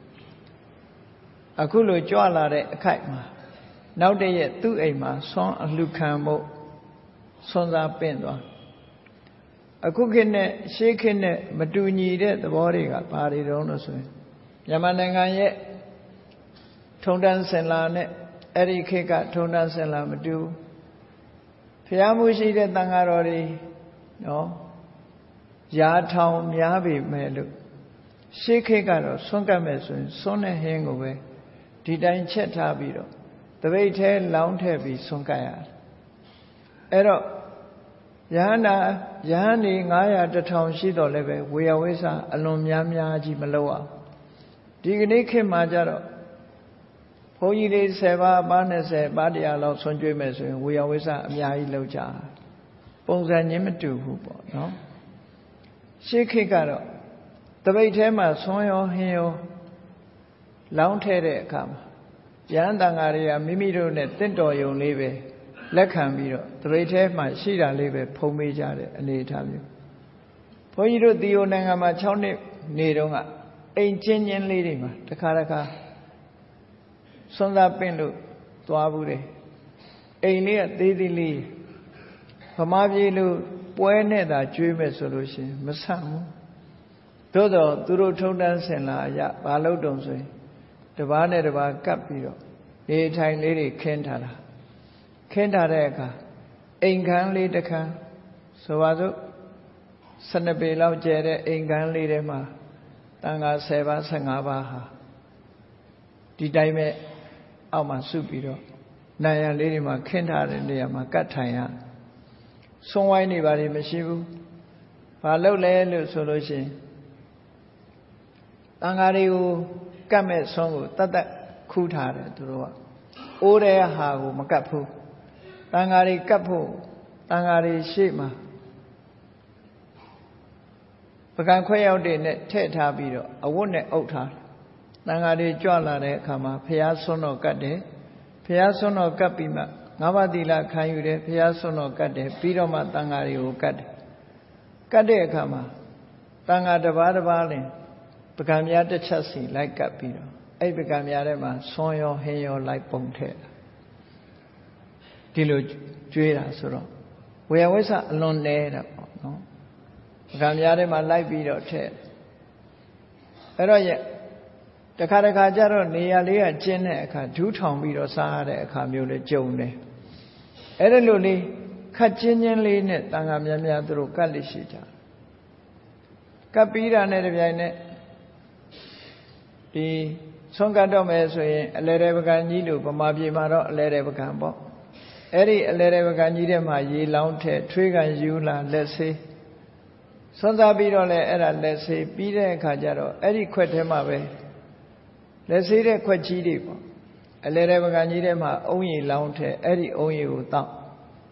အခုလိုကြွလာတဲ့အခိုက်မှာနောက်တည့်သူ့အိမ်မှာဆွမ်းအလှခံဖို့ဆွမ်းစားပင့်သွားအခုခေတ်နဲ့ရှေးခေတ်နဲ့မတူညီတဲ့သဘောတွေကဘာတွေတုံးလို့ဆိုရင်မြန်မာနိုင်ငံရဲ့ထုံတန်းစင်လာနဲ့အဲ့ဒီခေတ်ကထုံတန်းစင်လာမတူဘုရားမှုရှိတဲ့တန်ဃာတော်တွေနော်ရာထောင်များပြီမဲ့လို့ရှေးခေတ်ကတော့ဆွမ်းကပ်မဲ့ဆိုရင်ဆွမ်းတဲ့ဟင်းကိုပဲဒီတိုင်းချက်ထားပြီးတော့တပိတ်ထဲလောင်းထည့်ပြီးဆွမ်းကပ်ရတယ်အဲ့တော့ယဟန္တာယဟန်နေငါးရာတစ်ထောင်ရှိတော့လည်းပဲဝေယဝိဆအလွန်များများကြီးမလုပ်အောင်ဒီကနေ့ခေတ်မှာကြတော့ဘုန်းကြီးလေးဆယ်ပါးပါး၂၀ပါးတရားလောက်ဆွမ်းကြွေးမယ်ဆိုရင်ဝေယဝိဆအများကြီးလုပ်ကြပုံစံချင်းမတူဘူးပေါ့နော်ရှေးခေတ်ကတော့တပိတ်ထဲမှာဆွမ်းရောဟင်းရောလောင်းထဲတဲ့အခါမှာယဟန်တန်ဃာတွေကမိမိတို့နဲ့တင့်တော်ယုံလေးပဲလက်ခံပြီးတော့တရိတ်ထဲမှာရှိတာလေးပဲဖုံးပေးကြတဲ့အနေအထားမျိုးဘုန်းကြီးတို့တီယိုနိုင်ငံမှာ၆နှစ်နေတုန်းကအိမ်ချင်းချင်းလေးတွေမှာတစ်ခါတစ်ခါစွန်းသားပင့်လို့သွားဘူးတယ်အိမ်လေးကသေးသေးလေးဗမာပြည်လိုပွဲနဲ့သာကျွေးမယ်ဆိုလို့ရှိရင်မဆန့်ဘူးသို့တော့သူတို့ထုံတန်းဆင်လာရဘာလို့တုံဆိုရင်တပားနဲ့တပားကပ်ပြီးတော့နေထိုင်လေးတွေခင်းထားတာခင်းထားတဲ့အခါအိမ်ခန်းလေးတစ်ခန်းဆိုပါစို့ဆယ်နှစ်ပေလောက်ကျဲတဲ့အိမ်ခန်းလေးထဲမှာတန်ခါဆယ်ပါးဆယ်ငါးပါးဟာဒီတိုင်းပဲအောက်မှာစုပြီးတော့နိုင်ရန်လေးတွေမှာခင်းထားတဲ့နေရာမှာကတ်ထိုင်ရဆွန်းဝိုင်းနေပါလိမ့်မရှိဘူးဘာလုပ်လဲလို့ဆိုလို့ရှိရင်တန်ခါတွေကိုကတ်မဲ့ဆွန်းကိုတတ်တတ်ခူးထားတယ်သူတို့ကအိုးတဲ့ဟာကိုမကတ်ဘူးတန်ခါတွေကတ်ဖို့တန်ခါတွေရှေ့မှာပကံခွဲရောက်တွေနဲ့ထည့်ထားပြီးတော့အဝတ်နဲ့အုပ်ထားတန်ခါတွေကြွလာတဲ့အခါမှာဖျားဆွန်းတော့ကတ်တယ်ဖျားဆွန်းတော့ကတ်ပြီးမှငါးပါးသီလခံယူတယ်ဖျားဆွန်းတော့ကတ်တယ်ပြီးတော့မှတန်ခါတွေကိုကတ်တယ်ကတ်တဲ့အခါမှာတန်ခါတစ်ပါးတစ်ပါးလင်ပကံများတစ်ချက်စီလိုက်ကတ်ပြီးတော့အဲ့ပကံများထဲမှာဆွန်းရောဟင်းရောလိုက်ပုံထည့်ဒီလိုကျွေးတာဆိုတော့ဝေယဝိဆအလွန်နေတာပေါ့နော်ပကံများထဲမှာလိုက်ပြီးတော့ထည့်အဲ့တော့ရဲ့တခါတခါကျတော့နေရာလေးကကျင်းတဲ့အခါဒူးထောင်ပြီးတော့စားရတဲ့အခါမျိုးလေးကြုံတယ်အဲ့ဒါလိုလေးခက်ချင်းချင်းလေးနဲ့တန်ခါများများသူတို့ကတ်လိရှိကြကတ်ပြီးတာနဲ့တပြိုင်နက်ဒီဆုံးကတ်တော့မယ်ဆိုရင်အလဲတဲ့ပကံကြီးလို့ဗမာပြည်မှာတော့အလဲတဲ့ပကံပေါ့အဲ့ဒီအလဲတဲ့ပကံကြီးထဲမှာရေလောင်းထည့်ထွေးကန်ယူလာလက်ဆေးစွန့်စားပြီးတော့လဲအဲ့ဒါလက်ဆေးပြီးတဲ့အခါကျတော့အဲ့ဒီခွက်ထဲမှာပဲလက်ဆေးတဲ့ခွက်ကြီးတွေပေါ့အလဲတဲ့ပကံကြီးထဲမှာအုံးရည်လောင်းထည့်အဲ့ဒီအုံးရည်ကိုတောက်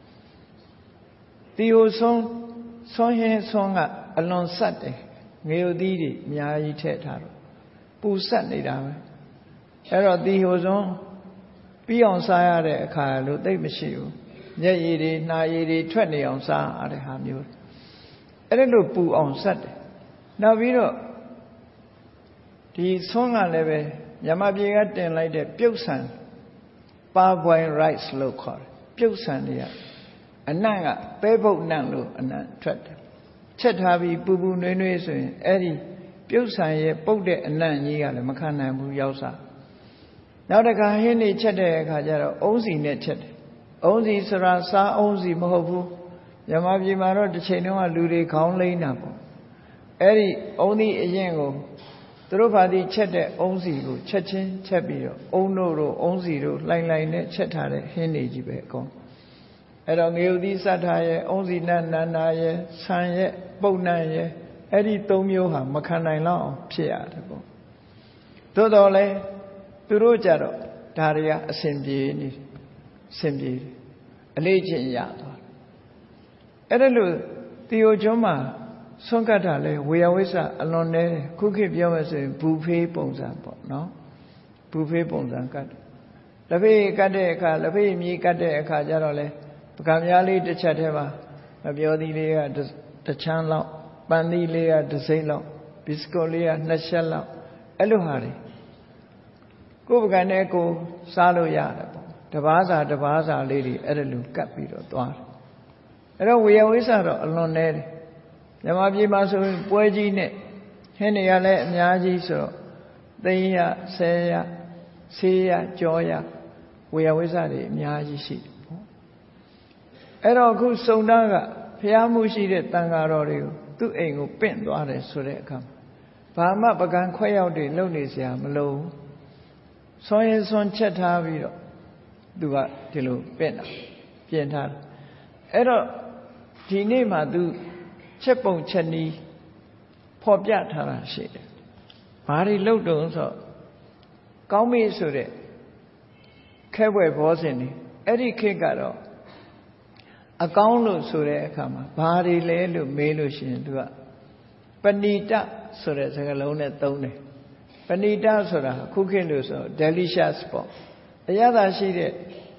တီဟိုဆုံးဆုံးဟင်းဆုံးကအလွန်ဆက်တယ်ငရုတ်သီးတွေအများကြီးထည့်ထားတော့ပူဆက်နေတာပဲအဲ့တော့တီဟိုဆုံးပြီးအောင်စားရတဲ့အခါလို့သိမရှိဘူးမျက်ရည်တွေနှာရည်တွေထွက်နေအောင်စားရတဲ့ဟာမျိုးအဲ့ဒါလို့ပူအောင်ဆက်တယ်နောက်ပြီးတော့ဒီဆုံးကလည်းပဲမြန်မာပြည်ကတင်လိုက်တဲ့ပြုတ်ဆန်ပါပွိုင် rice လို့ခေါ်တယ်ပြုတ်ဆန်တွေကအနံ့ကပဲပုတ်နံ့လို့အနံ့ထွက်တယ်ချက်ထားပြီးပူပူနွေးနွေးဆိုရင်အဲ့ဒီပြုတ်ဆန်ရဲ့ပုတ်တဲ့အနံ့ကြီးကလည်းမခံနိုင်ဘူးရောက်စားနောက်တစ်ခါဟင်းနေချက်တဲ့အခါကျတော့အုံးစီနဲ့ချက်တယ်အုံးစီဆိုတာစားအုံးစီမဟုတ်ဘူးမြန်မာပြည်မှာတော့တစ်ချိန်တုန်းကလူတွေခေါင်းလိမ့်တာပေါ့အဲ့ဒီအုံးဒီအရင်ကိုသူတို့ဘာဒီချက်တဲ့အုံးစီကိုချက်ချင်းချက်ပြီးတော့အုံးတို့တို့အုံးစီတို့လှိုင်လှိုင်နဲ့ချက်ထားတဲ့ဟင်းနေကြီးပဲအကုန်အဲ့တော့ငရုတ်သီးစတ်ထားရဲ့အုံးစီနဲ့နန္နာရဲ့ဆန်ရဲ့ပုတ်နံရဲ့အဲ့ဒီသုံးမျိုးဟာမခံနိုင်လောက်အောင်ဖြစ်ရတယ်ပေါ့သို့တော်လည်းသူတို့ကြတော့ဒါတွေကအစဉ်ပြေနေအစဉ်ပြေတယ်အလေးချင်းရသွားအဲ့ဒါလို့တီယိုကျွန်းမှာဆွန့်ကတ်တာလဲဝေယဝိဆအလွန်နေတယ်ခုခေတ်ပြောမယ်ဆိုရင်ဘူဖေးပုံစံပေါ့နော်ဘူဖေးပုံစံကတ်လက်ဖေးကတ်တဲ့အခါလက်ဖေးမြေကတ်တဲ့အခါကျတော့လဲပကံများလေးတစ်ချက်ထဲမှာမပြောသီးလေးကတစ်ချမ်းလောက်ပန်းသီးလေးကတစ်စိမ့်လောက်ဘစ်စကွတ်လေးကနှစ်ချက်လောက်အဲ့လိုဟာတွေကိုယ်ပကံနဲ့ကိုစားလို့ရတယ်ပေါ့တပားစာတပားစာလေးတွေအဲ့ဒါလိုကတ်ပြီးတော့သွားတယ်အဲ့တော့ဝေယဝိဆတော့အလွန်နေတယ်မြန်မာပြည်မှာဆိုရင်ပွဲကြီးနဲ့ဟင်းတွေကလည်းအများကြီးဆိုတော့သိန်းရဆယ်ရဆေးရကြောရဝေယဝိဆတွေအများကြီးရှိတယ်ပေါ့အဲ့တော့အခုစုံသားကဖျားမှုရှိတဲ့တန်ဃာတော်တွေကိုသူ့အိမ်ကိုပင့်သွားတယ်ဆိုတဲ့အခါဘာမှပကံခွဲရောက်တွေလုံနေစရာမလိုဆွန်ရင်ဆွန်ချက်ထားပြီးတော့သူကဒီလိုပင့်တာပြင်ထားတယ်အဲ့တော့ဒီနေ့မှသူချက်ပုံချက်နီးဖော်ပြထားတာရှိတယ်ဘာတွေလုပ်တုံးဆိုကောင်းမေးဆိုတဲ့ခဲဘွယ်ဘောဇင်နေအဲ့ဒီခေတ်ကတော့အကောင်းလို့ဆိုတဲ့အခါမှာဘာတွေလဲလို့မေးလို့ရှိရင်သူကပဏိတဆိုတဲ့စကားလုံးနဲ့သုံးတယ်ပဏိတဆိုတာခုခေတ်လို့ဆို delicious ပေါ့အရသာရှိတဲ့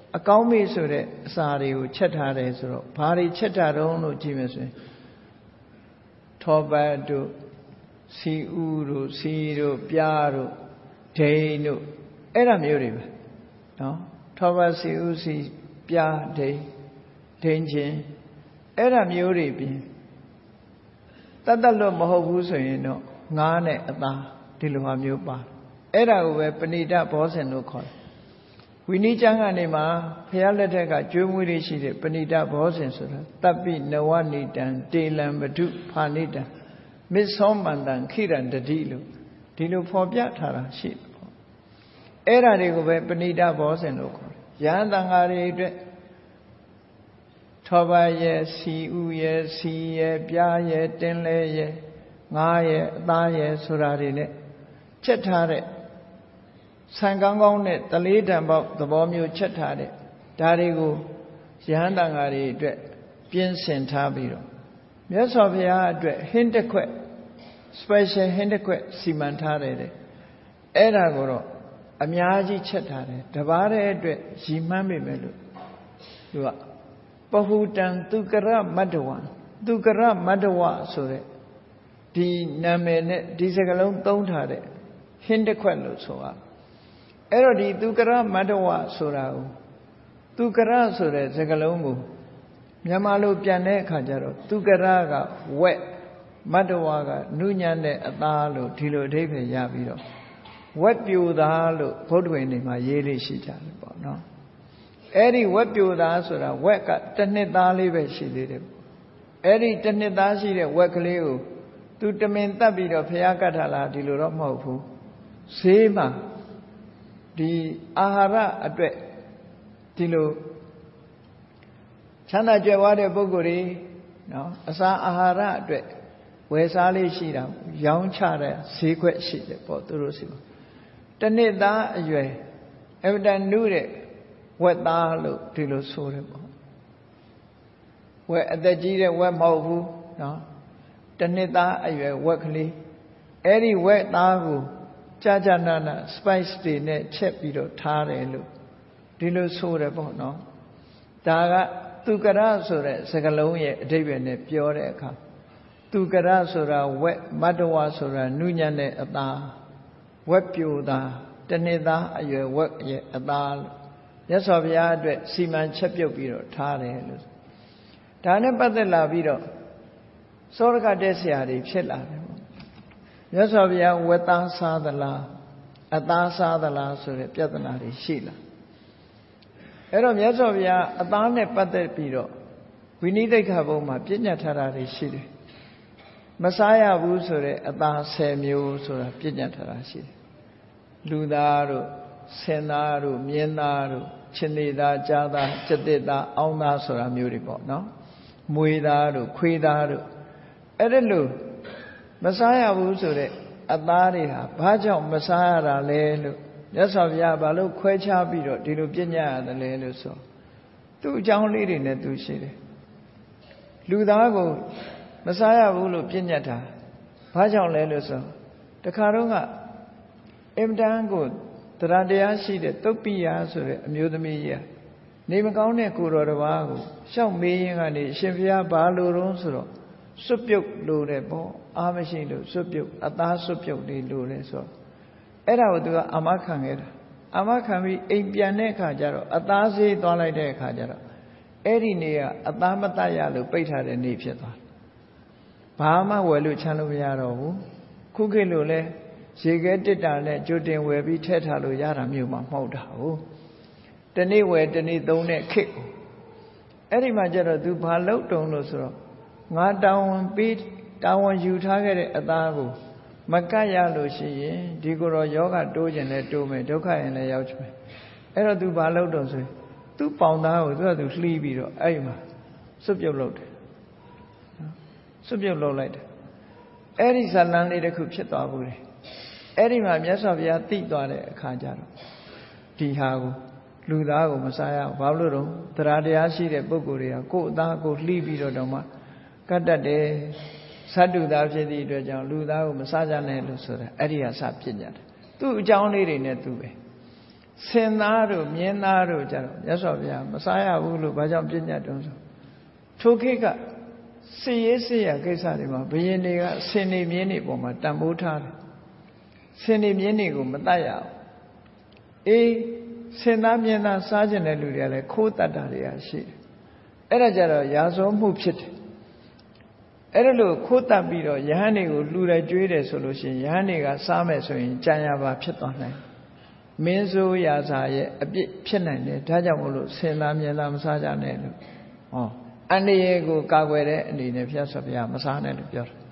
အကောင်းမေဆိုတဲ့အစာတွေကိုချက်ထားတယ်ဆိုတော့ဘာတွေချက်ထားတော့လို့ကြည့်မယ်ဆိုရင်ထောပတ်တို့စီဥတို့စီတို့ပြားတို့ဒိန်တို့အဲ့ဒါမျိုးတွေပဲနော်ထောပတ်စီဥစီပြားဒိန်ဒိန်ချင်းအဲ့ဒါမျိုးတွေပြင်တတ်တတ်လို့မဟုတ်ဘူးဆိုရင်တော့ငါးနဲ့အသားဒီလိုဟာမျိုးပါအဲ့ဒါကိုပဲပဏိတဘောဇဉ်လို့ခေါ်တယ်ဝိနည်းကျမ်းကနေမှာဘုရားလက်ထက်ကကျွေးမွေးလေးရှိတဲ့ပဏိတဘောဇဉ်ဆိုတာတပ်ပိနဝနိတံတေလံပတုဖာနိတံမစ္ဆောမန္တံခိရံတတိလို့ဒီလိုဖော်ပြထားတာရှိတယ်ပေါ့အဲ့ဒါတွေကိုပဲပဏိတဘောဇဉ်လို့ခေါ်တယ်ယဟန်တန်ဃာတွေအတွက်ထောပါရဲ့စီဥရဲ့စီရဲ့ပြားရဲ့တင်းလဲရဲ့ငါးရဲ့အသားရဲ့ဆိုတာတွေနဲ့ချက်ထားတဲ့ဆံကောင်းကောင်းနဲ့တလေးတံပေါက်သဘောမျိုးချက်ထားတဲ့ဒါတွေကိုယဟန်တန်ဃာတွေအတွက်ပြင်းစင်ထားပြီးတော့မြတ်စွာဘုရားအတွက်ဟင်းတစ်ခွက် special ဟင်းတစ်ခွက်စီမံထားတယ်တဲ့အဲ့ဒါကိုတော့အများကြီးချက်ထားတယ်တပါးတဲ့အတွက်ရည်မှန်းမိမယ်လို့သူကပဟုတံသူကရမတ္တဝံသူကရမတ္တဝဆိုတဲ့ဒီနာမည်နဲ့ဒီစကားလုံးသုံးထားတဲ့ဟင်းတစ်ခွက်လို့ဆိုရအဲ့တော့ဒီသူကရမတ္တဝဆိုတာကိုသူကရဆိုတဲ့စကားလုံးကိုမြန်မာလိုပြန်တဲ့အခါကျတော့သူကရကဝက်မတ္တဝကနုညံ့တဲ့အသားလို့ဒီလိုအဓိပ္ပာယ်ရပြီးတော့ဝက်ပြိုသားလို့ဘုဒ္ဓဝင်တွေမှာရေးလေးရှိကြတယ်ပေါ့နော်အဲ့ဒီဝက်ပြိုသားဆိုတာဝက်ကတစ်နှစ်သားလေးပဲရှိသေးတယ်အဲ့ဒီတစ်နှစ်သားရှိတဲ့ဝက်ကလေးကိုသူတမင်တတ်ပြီးတော့ဖျားကတ်ထားလားဒီလိုတော့မဟုတ်ဘူးဈေးမှာဒီအာဟာရအတွက်ဒီလိုချမ်းသာကြွယ်ဝတဲ့ပုဂ္ဂိုလ်တွေနော်အစာအာဟာရအတွက်ဝယ်စားလေးရှိတာရောင်းချတဲ့ဈေးခွက်ရှိတယ်ပေါ့သူတို့စီမှာတနှစ်သားအရွယ်အဗတန်နုတဲ့ဝက်သားလို့ဒီလိုဆိုတယ်ပေါ့ဝက်အသက်ကြီးတဲ့ဝက်မဟုတ်ဘူးနော်တနှစ်သားအရွယ်ဝက်ကလေးအဲ့ဒီဝက်သားကိုကြာကြာနာနာ spice တွေနဲ့ချက်ပြီးတော့ထားတယ်လို့ဒီလိုဆိုတယ်ပေါ့နော်ဒါကသူကရဆိုတဲ့စကားလုံးရဲ့အဓိပ္ပာယ်နဲ့ပြောတဲ့အခါသူကရဆိုတာဝက်မတ္တဝဆိုတာနုညံ့တဲ့အသားဝက်ပြိုသားတနှစ်သားအရွယ်ဝက်ရဲ့အသားလို့မြတ်စွာဘုရားအတွက်စီမံချက်ပြုတ်ပြီးတော့ထားတယ်လို့ဒါနဲ့ပတ်သက်လာပြီးတော့စောရကတဲ့ဆရာတွေဖြစ်လာတယ်ပေါ့မြတ်စွာဘုရားဝက်သားစားသလားအသားစားသလားဆိုတဲ့ပြဿနာတွေရှိလာအဲ့တော့မြတ်စွာဘုရားအသားနဲ့ပတ်သက်ပြီးတော့ဝိနည်းသိက္ခာပုဒ်မှာပြညတ်ထားတာတွေရှိတယ်မစားရဘူးဆိုတဲ့အသားဆယ်မျိုးဆိုတာပြညတ်ထားတာရှိတယ်လူသားတို့ဆင်သားတို့မြင်းသားတို့ချင်းသေးသားကြားသားကြက်တစ်သားအောင်းသားဆိုတာမျိုးတွေပေါ့နော်မွေသားတို့ခွေးသားတို့အဲ့ဒါလို့မစားရဘူးဆိုတဲ့အသားတွေဟာဘာကြောင့်မစားရတာလဲလို့မြတ်စွာဘုရားဘာလို့ခွဲခြားပြီးတော့ဒီလိုပြညတ်ရတယ်လဲလို့ဆိုသူ့အကြောင်းလေးတွေနဲ့သူရှိတယ်လူသားကိုမစားရဘူးလို့ပြညတ်တာဘာကြောင့်လဲလို့ဆိုတခါတော့ကအင်တန်ကိုတရားတရားရှိတဲ့တုတ်ပိယဆိုတဲ့အမျိုးသမီးကြီးနေမကောင်းတဲ့ကိုတော်တစ်ပါးကိုရှောက်မေးရင်ကနေအရှင်ဘုရားဘာလို့တုံးဆိုတော့စွတ်ပြုတ်လို့တယ်ပေါ့အားမရှိလို့စွတ်ပြုတ်အသားစွတ်ပြုတ်လေးလို့တယ်ဆိုတော့အဲ့ဒါကိုသူကအာမခံခဲ့တာအာမခံပြီးအိမ်ပြန်တဲ့အခါကျတော့အသားစေးသွားလိုက်တဲ့အခါကျတော့အဲ့ဒီနေ့ကအသားမတတ်ရလို့ပိတ်ထားတဲ့နေ့ဖြစ်သွားတယ်ဘာမှဝယ်လို့ချမ်းလို့မရတော့ဘူးခုခေတ်လိုလဲရေခဲတစ်တာနဲ့ကြိုတင်ဝယ်ပြီးထည့်ထားလို့ရတာမျိုးမှမဟုတ်တာဟုတ်တနေ့ဝယ်တနေ့သုံးတဲ့ခေတ်ကိုအဲ့ဒီမှာကျတော့သူဘာလုပ်တုံးလို့ဆိုတော့ငါတောင်းဝန်ပြီးတာဝန်ယူထားခဲ့တဲ့အသားကိုမကတ်ရလို့ရှိရင်ဒီကိုယ်တော်ယောဂတိုးကျင်လဲတိုးမယ်ဒုက္ခရင်လည်းရောက်ချမယ်အဲ့တော့သူဘာလုပ်တုံးဆိုရင်သူ့ပေါင်သားကိုသူကသူလှီးပြီးတော့အဲ့ဒီမှာစွတ်ပြုတ်လုပ်တယ်စွတ်ပြုတ်လုပ်လိုက်တယ်အဲ့ဒီဇလန်းလေးတစ်ခုဖြစ်သွားဘူးလေအဲ့ဒီမှာမြတ်စွာဘုရားသိသွားတဲ့အခါကျတော့ဒီဟာကိုလူသားကိုမစားရဘူးဘာလို့တော့တရားတရားရှိတဲ့ပုဂ္ဂိုလ်တွေကကိုယ်အသားကိုလှီးပြီးတော့တော့မှကတ်တတ်တယ်သတ္တုသားဖြစ်သည့်အတွက်ကြောင့်လူသားကိုမစားကြနဲ့လို့ဆိုတာအဲ့ဒီဟာစပြညတ်တယ်သူ့အကြောင်းလေးတွေနဲ့သူပဲဇစင်သားတို့မြင်းသားတို့ကြတော့မြတ်စွာဘုရားမစားရဘူးလို့ဘာကြောင့်ပြညတ်တုံးဆိုထိုခေတ်ကစီရေးစီရကိစ္စတွေမှာဘုရင်တွေကဆင်နေမြင်းတွေပေါ်မှာတန်ဖိုးထားတယ်ဆင်နေမြင်းတွေကိုမတတ်ရအောင်အေးဆင်သားမြင်းသားစားကျင်တဲ့လူတွေကလည်းခိုးတတ်တာတွေကရှိတယ်အဲ့ဒါကြတော့ရာဇဝမှုဖြစ်တယ်အဲ့ဒါလို့ခိုးတတ်ပြီးတော့ယဟန်တွေကိုလှူတယ်ကျွေးတယ်ဆိုလို့ရှိရင်ယဟန်တွေကစားမယ်ဆိုရင်ကြံရပါဖြစ်သွားနိုင်မင်းဆိုးရာဇာရဲ့အပြစ်ဖြစ်နိုင်တယ်ဒါကြောင့်မို့လို့ဆင်သားမြင်းသားမစားကြနဲ့လို့ဟောအန္တရာယ်ကိုကာကွယ်တဲ့အနေနဲ့ဘုရားဆောဘုရားမစားနဲ့လို့ပြောတယ်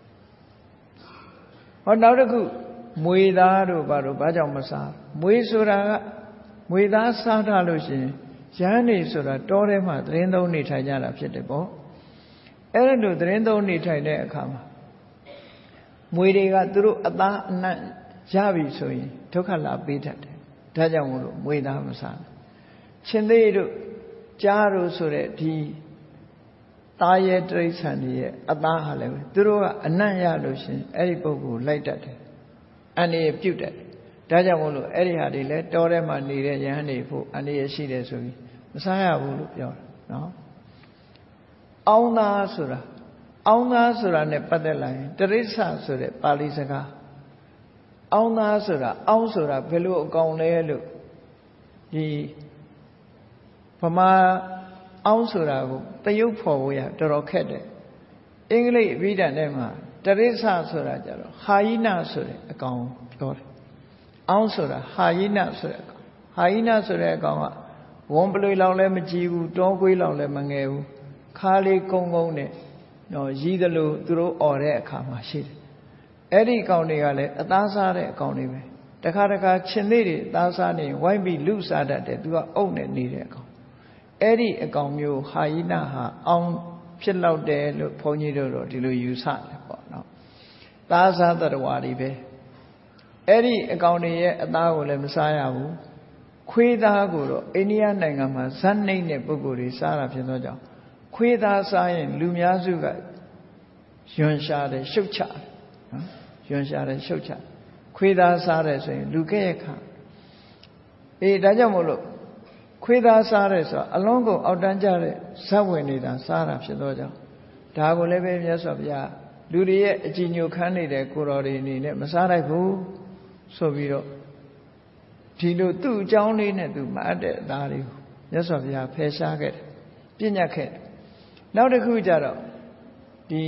ဟောနောက်တစ်ခုမွေသားတို့ဘာလို့ဘာကြောင့်မစားမွေဆိုတာကမွေသားစားထားလို့ရှိရင်ရဟန်းနေဆိုတာတောထဲမှာသတင်းသုံးနေထိုင်ကြတာဖြစ်တယ်ပေါ့အဲ့ဒါလို့သတင်းသုံးနေထိုင်တဲ့အခါမှာမွေတွေကသူတို့အသားအနံ့ရပြီဆိုရင်ဒုက္ခလာပေးတတ်တယ်ဒါကြောင့်မို့လို့မွေသားမစားဘူးရှင်သေးတို့ကြားတို့ဆိုတဲ့ဒီသားရဲ့တိရစ္ဆာန်တွေရဲ့အသားဟာလည်းသူတို့ကအနံ့ရလို့ရှင်အဲ့ဒီပုဂ္ဂိုလ်လိုက်တတ်တယ်အန္တရာယ်ပြုတ်တတ်တယ်ဒါကြောင့်မို့လို့အဲ့ဒီဟာတွေလည်းတောထဲမှာနေတဲ့ယဟန်တွေဖို့အန္တရာယ်ရှိတယ်ဆိုပြီးမစားရဘူးလို့ပြောတယ်နော်အောင်းသားဆိုတာအောင်းသားဆိုတာ ਨੇ ပတ်သက်လာရင်တရိစ္ဆာဆိုတဲ့ပါဠိစကားအောင်းသားဆိုတာအောင်းဆိုတာဘယ်လိုအကောင်လဲလို့ဒီဗမာအောင်းဆိုတာကိုတရုပ်ဖော်ဖို့ရတော်တော်ခက်တယ်အင်္ဂလိပ်အဘိဓာန်ထဲမှာတရိစ္ဆာဆိုတာကြတော့ဟာယိနဆိုတဲ့အကောင်ပြောတယ်အောင်းဆိုတာဟာယိနဆိုတဲ့အကောင်ဟာယိနဆိုတဲ့အကောင်ကဝံပလွေလောက်လည်းမကြည့်ဘူးတောကွေးလောက်လည်းမငယ်ဘူးခါလေးကုန်းကုန်းနဲ့နော်ရည်သလိုသူတို့អော်တဲ့အခါမှာရှိတယ်အဲ့ဒီအကောင်တွေကလည်းအသားစားတဲ့အကောင်တွေပဲတခါတခါခြင်သေးတွေအသားစားနေဝိုက်ပြီးလူစားတတ်တယ်သူကအုပ်နဲ့နေတဲ့အကောင်အဲ့ဒီအကောင်မျိုးဟာယိနဟာအောင်းဖြစ်လောက်တယ်လို့ဘုန်းကြီးတို့တော့ဒီလိုယူဆတယ်ပေါ့နော်သားစားတ attva တွေပဲအဲ့ဒီအကောင်တွေရဲ့အသားကိုလည်းမစားရဘူးခွေးသားကိုတော့အိန္ဒိယနိုင်ငံမှာဇတ်နှိမ့်တဲ့ပုဂ္ဂိုလ်တွေစားတာဖြစ်သောကြောင့်ခွေးသားစားရင်လူများစုကယွန်ရှာတယ်ရှုတ်ချတယ်နော်ယွန်ရှာတယ်ရှုတ်ချခွေးသားစားတယ်ဆိုရင်လူကဲ့ရဲ့ခါအေးဒါကြောင့်မို့လို့ခွေးသားစားတယ်ဆိုတာအလုံးကုန်အောက်တန်းကြတဲ့ဇတ်ဝင်နေတာစားတာဖြစ်သောကြောင့်ဒါကိုလည်းပဲမြတ်စွာဘုရားလူတွေရဲ့အကြည်ညိုခမ်းနေတဲ့ကိုတော်တွေအနေနဲ့မစားနိုင်ဘူးဆိုပြီးတော့ဒီလိုသူ့အကြောင်းလေးနဲ့သူမအပ်တဲ့အသားတွေကိုမြတ်စွာဘုရားဖယ်ရှားခဲ့တယ်ပြညတ်ခဲ့တယ်နောက်တစ်ခုကျတော့ဒီ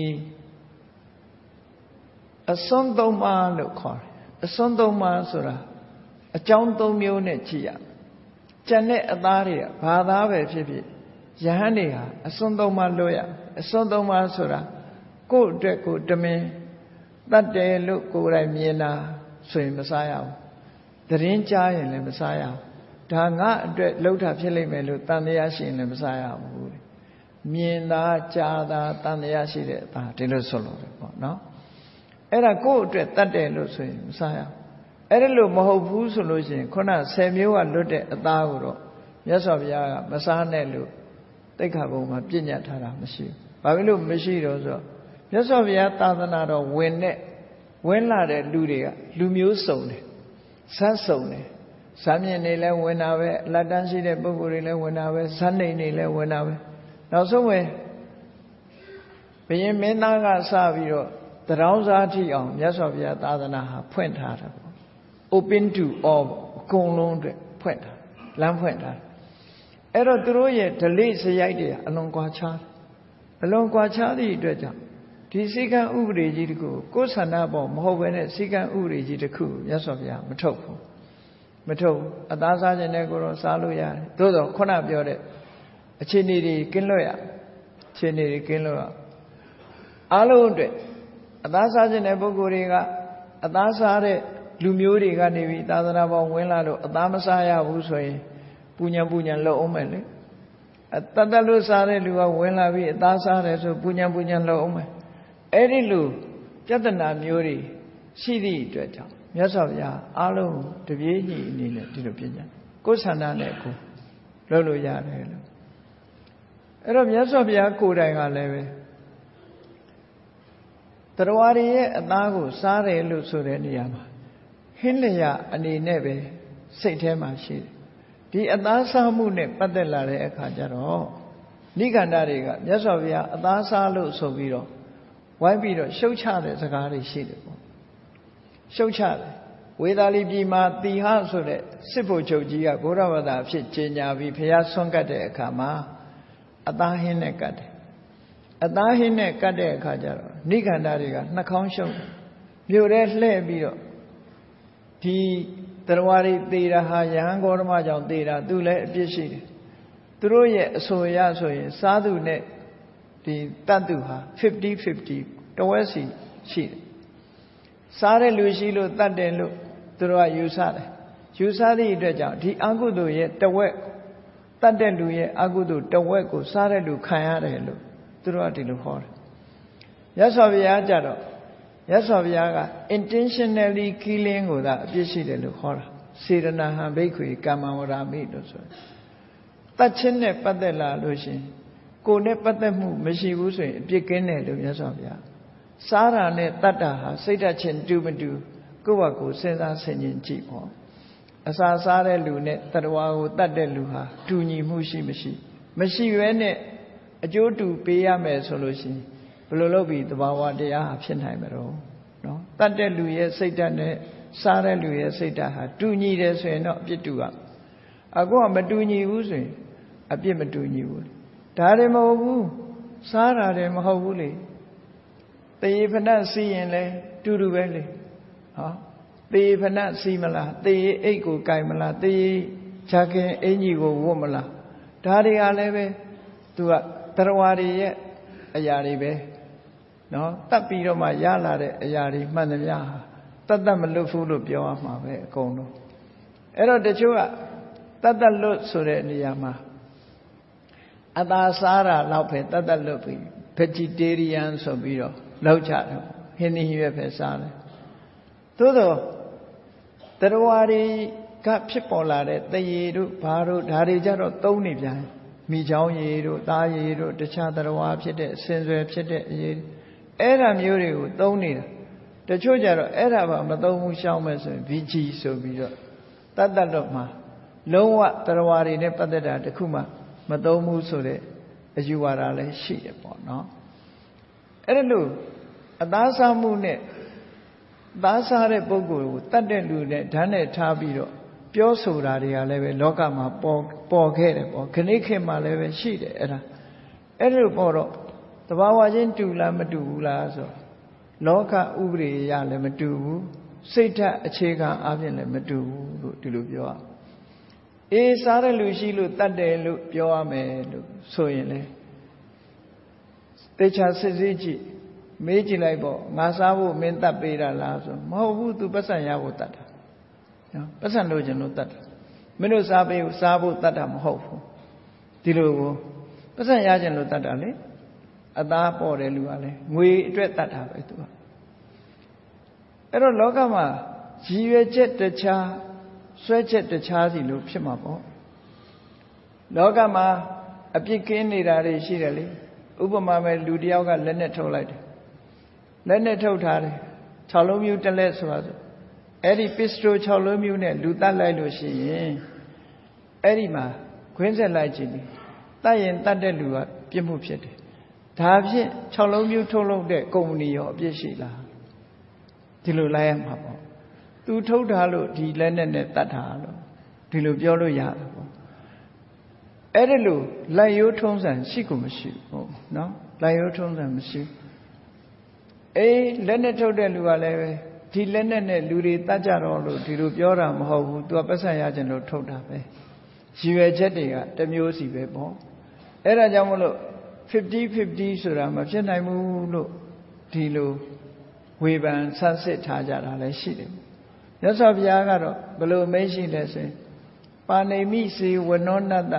အစွန်းသုံးပါးလို့ခေါ်တယ်အစွန်းသုံးပါးဆိုတာအကြောင်းသုံးမျိုးနဲ့ကြည့်ရကျန်တဲ့အသားတွေကဘာသားပဲဖြစ်ဖြစ်ယဟန်တွေဟာအစွန်းသုံးပါးလို့ရအစွန်းသုံးပါးဆိုတာကိုယ့်အတွက်ကိုတမင်တတ်တယ်လို့ကိုယ်တိုင်မြင်တာဆိုရင်မစားရဘူးသတင်းကြားရင်လည်းမစားရဘူးဒါငါအတွက်လှုပ်တာဖြစ်လိမ့်မယ်လို့တန်တရားရှိရင်လည်းမစားရဘူးမြင်သာကြားသာတန်တရားရှိတဲ့အသားဒီလိုဆိုလို့ပေါ့နော်အဲ့ဒါကိုယ့်အတွက်တတ်တယ်လို့ဆိုရင်မစားရဘူးအဲ့ဒါလို့မဟုတ်ဘူးဆိုလို့ရှိရင်ခုနဆယ်မျိုးကလွတ်တဲ့အသားကိုတော့မြတ်စွာဘုရားကမစားနဲ့လို့တိက္ခာဘုံမှာပြညတ်ထားတာမရှိဘူးဘာဖြစ်လို့မရှိတော့ဆိုတော့မြတ်စွာဘုရားသာသနာတော်ဝင်တဲ့ဝင်လာတဲ့လူတွေကလူမျိုးစုံတယ်ဇတ်စုံတယ်ဇာမြင့်နေလဲဝင်တာပဲအလတ်တန်းရှိတဲ့ပုဂ္ဂိုလ်တွေလည်းဝင်တာပဲဇတ်နေနေလဲဝင်တာပဲနောက်ဆုံးပဲဘုရင်မင်းသားကစပြီးတော့တရောင်းစားထိအောင်မြတ်စွာဘုရားသာသနာဟာဖွင့်ထားတာပေါ့ open to all အကုန်လုံးအတွက်ဖွင့်ထားလမ်းဖွင့်ထားအဲ့တော့သူတို့ရဲ့ဓလေ့စရိုက်တွေအလွန်ကွာခြားအလွန်ကွာခြားသည့်အတွက်ကြောင့်ဒီစည်းကမ်းဥပဒေကြီးတခုကိုယ်ဆန္ဒပေါ်မဟုတ်ဘဲနဲ့စည်းကမ်းဥပဒေကြီးတခုမြတ်စွာဘုရားမထုတ်ဘူးမထုတ်အသားစားခြင်းနဲ့ကိုတော့စားလို့ရတယ်သို့သောခုနပြောတဲ့အခြေအနေတွေကင်းလွတ်ရအခြေအနေတွေကင်းလွတ်ရအားလုံးအတွက်အသားစားခြင်းတဲ့ပုဂ္ဂိုလ်တွေကအသားစားတဲ့လူမျိုးတွေကနေပြီးသာသနာပေါ်ဝင်လာလို့အသားမစားရဘူးဆိုရင်ပူညာပူညာလှုပ်အောင်မယ်လေအတတ်တလို့စားတဲ့လူကဝင်လာပြီးအသားစားတယ်ဆိုပူညာပူညာလှုပ်အောင်မယ်အဲ့ဒီလိုပြဿနာမျိုးတွေရှိသည့်အတွက်ကြောင့်မြတ်စွာဘုရားအားလုံးတပြေးညီအနေနဲ့ဒီလိုပြညာကိုယ်ဆန္ဒနဲ့ကိုလုပ်လို့ရတယ်လို့အဲ့တော့မြတ်စွာဘုရားကိုယ်တိုင်ကလည်းပဲတရားဝရရဲ့အသားကိုစားတယ်လို့ဆိုတဲ့နေရာမှာဟင်းလျာအနေနဲ့ပဲစိတ်ထဲမှာရှိတယ်ဒီအသားစားမှုနဲ့ပတ်သက်လာတဲ့အခါကျတော့နိဂန္ဓတွေကမြတ်စွာဘုရားအသားစားလို့ဆိုပြီးတော့ဝိုင်းပြီးတော့ရှုတ်ချတဲ့စကားတွေရှိတယ်ပေါ့ရှုတ်ချတယ်ဝေသာလီပြည်မှာတိဟဆိုတဲ့စစ်ဗိုလ်ချုပ်ကြီးကဘုရားဘာသာအဖြစ်ကြေညာပြီးဘုရားဆွမ်းကတ်တဲ့အခါမှာအသားဟင်းနဲ့ကတ်တယ်အသားဟင်းနဲ့ကတ်တဲ့အခါကျတော့နိဂန္ဓတွေကနှာခေါင်းရှုပ်မြို့ထဲလှည့်ပြီးတော့ဒီတရားတွေသေတာဟာယဟန်ဂေါတမကြောင့်သေတာသူလည်းအပြစ်ရှိတယ်သူတို့ရဲ့အဆိုအရဆိုရင်စားသူနဲ့ဒီတတ်သူဟာfifty fiftyတဝက်စီရှိတယ်စားတဲ့လူရှိလို့တတ်တယ်လို့သူတို့ကယူဆတယ်ယူဆသည့်အတွက်ကြောင့်ဒီအကုသိုလ်ရဲ့တဝက်တတ်တဲ့လူရဲ့အကုသိုလ်တဝက်ကိုစားတဲ့လူခံရတယ်လို့သူတို့ကဒီလိုဟောတယ်ရသော်ဘုရားကြတော့ရသော်ဘုရားက intentionally killing ကိုသာအပြစ်ရှိတယ်လို့ခေါ်တာစေရနာဟံဘိက္ခွေကမ္မဝရမိလို့ဆိုတယ်တတ်ခြင်းနဲ့ပတ်သက်လာလို့ရှင်ကိုယ်နဲ့ပတ်သက်မှုမရှိဘူးဆိုရင်အပြစ်ကင်းတယ်လို့ရသော်ဘုရားစားတာနဲ့တတ်တာဟာစိတ်ဓာတ်ချင်းတူမတူကိုယ့်ဘက်ကိုစဉ်းစားဆင်ခြင်ကြည့်ပေါ့အစာစားတဲ့လူနဲ့တရားကိုတတ်တဲ့လူဟာတူညီမှုရှိမရှိမရှိဘဲနဲ့အကျိုးတူပေးရမယ်ဆိုလို့ရှိရင်ဘယ်လိုလုပ်ပြီးသဘာဝတရားဟာဖြစ်နိုင်မလို့နော်တတ်တဲ့လူရဲ့စိတ်ဓာတ်နဲ့စားတဲ့လူရဲ့စိတ်ဓာတ်ဟာတူညီတယ်ဆိုရင်တော့အပြစ်တူရအခုကမတူညီဘူးဆိုရင်အပြစ်မတူညီဘူးဒါတွေမဟုတ်ဘူးစားတာတွေမဟုတ်ဘူးလေတရေဖဏစီရင်လဲတူတူပဲလေဟောတရေဖဏစီမလားတရေအိတ်ကိုကြိုင်မလားတရေဂျာခင်အင်ကြီးကိုဝတ်မလားဒါတွေကလည်းပဲသူကတရားတွေရဲ့အရာတွေပဲနော်တတ်ပြီးတော့မှရလာတဲ့အရာတွေမှန်သမျှဟာတတ်တတ်မလွတ်ဘူးလို့ပြောရမှာပဲအကုန်လုံးအဲ့တော့တချို့ကတတ်တတ်လွတ်ဆိုတဲ့နေရာမှာအသာစားတာတော့ပဲတတ်တတ်လွတ်ပြီး vegetarian ဆိုပြီးတော့လောက်ကြတယ်ဟင်းသီးဟင်းရွက်ပဲစားတယ်သို့တော့တရားတွေကဖြစ်ပေါ်လာတဲ့တရေတို့ဘာတို့ဓာတွေကြတော့သုံးနေပြန်မိချောင်းရည်တို့သားရည်တို့တခြားတရားဖြစ်တဲ့ဆင်ဆွယ်ဖြစ်တဲ့အရေးအဲ့ဒါမျိုးတွေကိုသုံးနေတာတချို့ကြတော့အဲ့ဒါပါမသုံးဘူးရှောင်းမဲ့ဆိုရင် ဗီ ဂျီ ဆိုပြီးတော့တတ်တတ်တော့မှလုံးဝတရားတွေနဲ့ပတ်သက်တာတခုမှမသုံးဘူးဆိုတဲ့အယူဝါဒလည်းရှိတယ်ပေါ့နော်အဲ့ဒါလို့အသားစားမှုနဲ့သားစားတဲ့ပုဂ္ဂိုလ်ကိုတတ်တဲ့လူနဲ့ဓာတ်နဲ့ထားပြီးတော့ပြောဆိုတာတွေကလည်းပဲလောကမှာပေါ်ပေါ်ခဲ့တယ်ပေါ့ခဏခေတ်မှာလည်းပဲရှိတယ်အဲ့ဒါအဲ့လိုပေါ်တော့တဘာဝချင်းတူလားမတူဘူးလားဆိုလောကဥပဒေရလည်းမတူဘူးစိတ်ဓာတ်အခြေခံအပြင်လည်းမတူဘူးလို့ဒီလိုပြောရအေးစားတဲ့လူရှိလို့တတ်တယ်လို့ပြောရမယ်လို့ဆိုရင်လေတေချာစစ်စစ်ကြည့်မေးကြည့်လိုက်ပေါ့ငါစားဖို့မင်းတတ်ပေးတာလားဆိုမဟုတ်ဘူး तू ပတ်စံရဖို့တတ်တာနော်ပတ်စံလို့ခြင်းလို့တတ်တာမင်းတို့စားပေးစားဖို့တတ်တာမဟုတ်ဘူးဒီလိုကိုပတ်စံရခြင်းလို့တတ်တာလေအသားပေါ်တယ်လူကလည်းငွေအတွက်တတ်တာပဲ तू ကအဲ့တော့လောကမှာရည်ရွယ်ချက်တခြားဆွဲချက်တခြားစီလို့ဖြစ်မှာပေါ့လောကမှာအပြစ်ကင်းနေတာတွေရှိတယ်လေဥပမာမဲ့လူတယောက်ကလက်နဲ့ထုတ်လိုက်တယ်လက်နဲ့ထုတ်ထားတယ်ခြောက်လုံးမျိုးတစ်လက်ဆိုတာဆိုအဲ့ဒီပစ္စတိုခြောက်လုံးမျိုးနဲ့လူတတ်လိုက်လို့ရှိရင်အဲ့ဒီမှာခွင်းဆက်လိုက်ကြည့်လေတတ်ရင်တတ်တဲ့လူကပြစ်မှုဖြစ်တယ်ဒါဖြင့်ခြောက်လုံးမျိုးထုတ်လုပ်တဲ့ကုမ္ပဏီရောအပြစ်ရှိလားဒီလိုလိုက်ရမှာပေါ့သူထုတ်ထားလို့ဒီလက်နဲ့နဲ့တတ်တာလို့ဒီလိုပြောလို့ရတယ်ပေါ့အဲ့ဒါလို့လက်ရိုးထုံးစံရှိကိုမရှိဘူးနော်လက်ရိုးထုံးစံမရှိအေးလက်နဲ့ထုတ်တဲ့လူကလည်းပဲဒီလက်နဲ့နဲ့လူတွေတတ်ကြတော့လို့ဒီလိုပြောတာမဟုတ်ဘူးသူကပတ်စံရခြင်းလို့ထုတ်တာပဲရည်ရွယ်ချက်တွေကတစ်မျိုးစီပဲပေါ့အဲ့ဒါကြောင့်မလို့fifty fiftyဆိုတာမဖြစ်နိုင်ဘူးလို့ဒီလိုဝေဖန်ဆန်းစစ်ထားကြတာလည်းရှိတယ်မြတ်စွာဘုရားကတော့ဘယ်လိုအမိန့်ရှိလဲဆိုရင်ပါဏိမိစေဝနောနတ္တ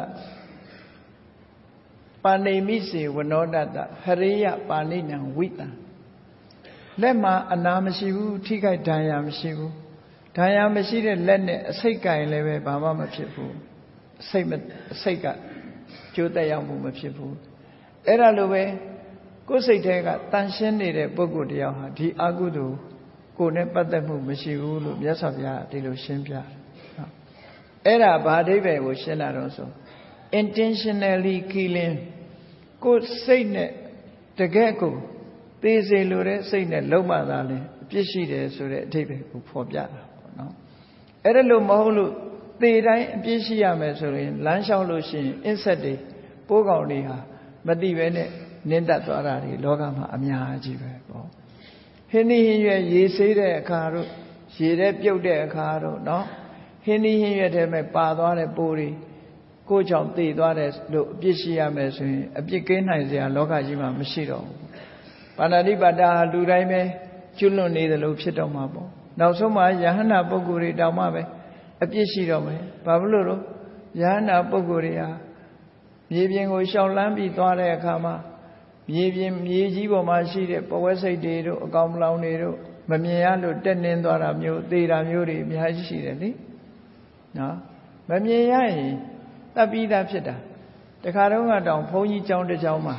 ပါဏိမိစေဝနောနတ္တဟရိယပါဏိနံဝိတံလက်မှာအနာမရှိဘူးထိခိုက်ဒဏ်ရာမရှိဘူးဒဏ်ရာမရှိတဲ့လက်နဲ့အစိတ်ကင်လည်းပဲဘာမှမဖြစ်ဘူးအစိတ်အစိတ်ကကျိုးတက်ရောက်မှုမဖြစ်ဘူးအဲ့ဒါလိုပဲကိုယ်စိတ်ထဲကတန်ရှင်းနေတဲ့ပုဂ္ဂိုလ်တယောက်ဟာဒီအကုသိုလ်ကိုယ်နဲ့ပတ်သက်မှုမရှိဘူးလို့မြတ်စွာဘုရားဒီလိုရှင်းပြတယ်နော် Era badebe wo shena ronso. Intentionally killing. Ko say ne tegeko. They say lure say ne loma dale. Pishi de so de tebe for bia. No. Era lo mahulu. They die pishi yame so in lanshao lo shin insect day. Poga liha. Madi vene ninda dwarari logama amya jibe. Hini hinye ye say de karo. She de build de karo. No. Hini hinye de me padwa puri. Go jump the daughters do Bishia Messi, a big Kenizia, Loka Jima Mashiro. Panadibada, Luraime, Julun need the Lupito Mabo. Now so much Yahana Boguri Damabe, a Bishirome, Pablo, Yahana Boguria, Yeving we shall lambi Dore Kama, Yevim Yejibo Mashi, Powesa Dedo, Gamla Nedo, Mamialo, Tenin Dora Mu, Dera Muri, Mihashi, no, Mamia. That be that fitter. The Karunga down, Pony John de Jama.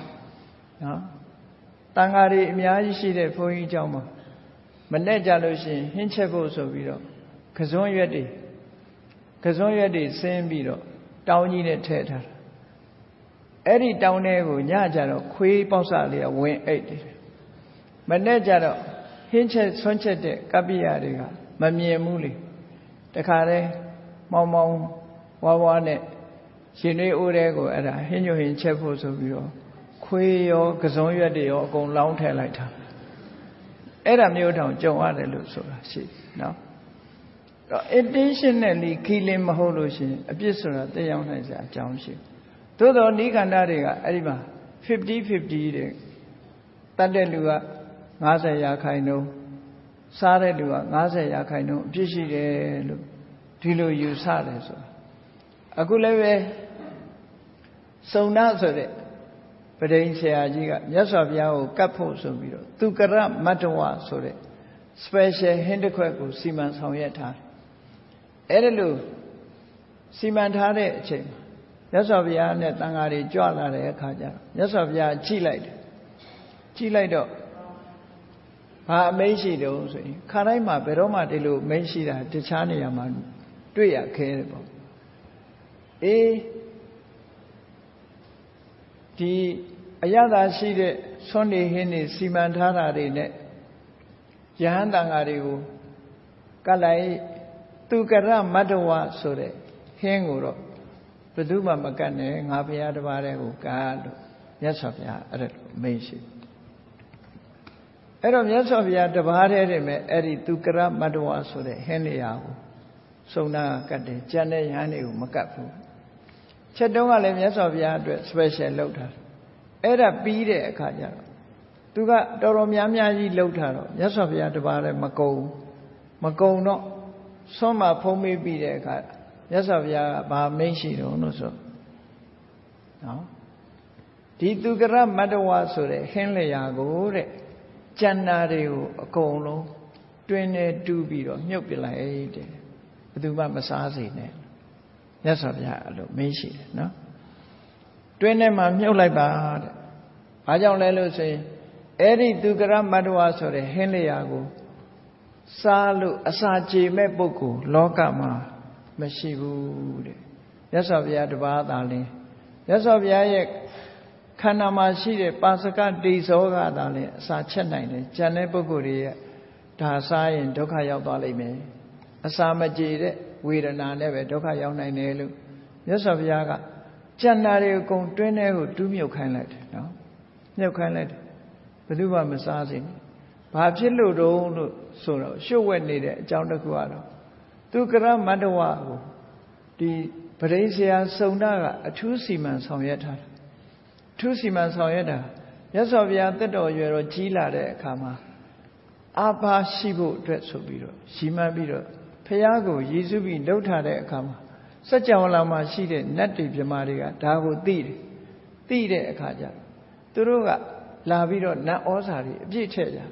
Tangari, Miyashi, the Pony Jama. Maneja Lucy, Hinchebo so vido. Kazon Yeti. Kazon Yeti, same vido. Down in a theatre. Eddie down there, Yajaro, Kui Ponsalia, win eight. Maneja, Hinchet, Sonchete, Kabiariga, Mamie Muli. The Kare, Mamma, Wawane. She knew Urego at a Hinu in Chapels of you. Quio, Kazonia de or go long tail like her. Adam Newton, Joe Adeluso, she, no. Additionally, killing Maholushi, a pisra, the young as a township. Todo Nikandariga, Adima, fifty fifty, Tandelua, Maza Yakaino, Sarelua, Maza Yakaino, Pishi, Tilo, you Sales. Akuleve so now so that but in Sayajiga, Yasavia, Capo so vido, Tukara Matawa so that special Hindequaco, Simans Hoyeta. Edelu Simantare Chem, Yasavia Netangari, Jola Kaja, Yasavia Chilite, Chilito. Pa Meshi do say, Karaima, Beroma de Lu, Meshida, Tichaniaman, Tuya Kerebo. Eh, the Ayada see the Sunday Henny Simantara in it. Yahandangariu Kalai Tukara Madawa Sore, Henguro, Paduma Makane, Ngapia Vare, Gado, Yasavia, Meshi. Eram Yasavia, the Vare, Eri Tukara Madawa Sore, Henny Yahu. So now got the Jane Hani Makapu. Chadonga Levias of Yad special loader. Era beat a kaja. Tuga Doromiami loader, yes of Yadabare Mako. Mako no. Soma Pomi beat a cat. Yes of Ya Ba Meshi no so. No. Di Tugara Madawa Sore, Henley Yago, Jannario, a colo, twin two beat or Nupila eight. Duba Masasi ne. Yes, of ya, Meshi, no? Twin man, you like bad. I don't let you say, Eddie Dugara Madwas or a Henleyago. Salu Asaji Mebuku, Lokama, Meshibu. Yes, of ya, the Badali. Yes, of ya, Kanamashi, Pasaka, Disoga, Dali, Sachanine, Janebuguria, Tasai, and Dokaya Balime. Asamaji. We are not ever Doka Yona Nelu. Yes, of Yaga. Janari go to a two milk kindlet, no? No kindlet. But you are massaging. Perhaps you load so show when needed, John the Guado. Tukara Madawa. The Paresia Sonaga, a two seamans on Yeta. Two seamans on Yeta. Yes, of Yata or your Gila de Kama. Abba Shibu Dretsobiro. Shima Biro. Payago, Yesubi, Dota de Kama. Such a lama she did not deep Yamariga, Dago did. Did a kaja. Turuga, La Vido, Na Osari, Jitella.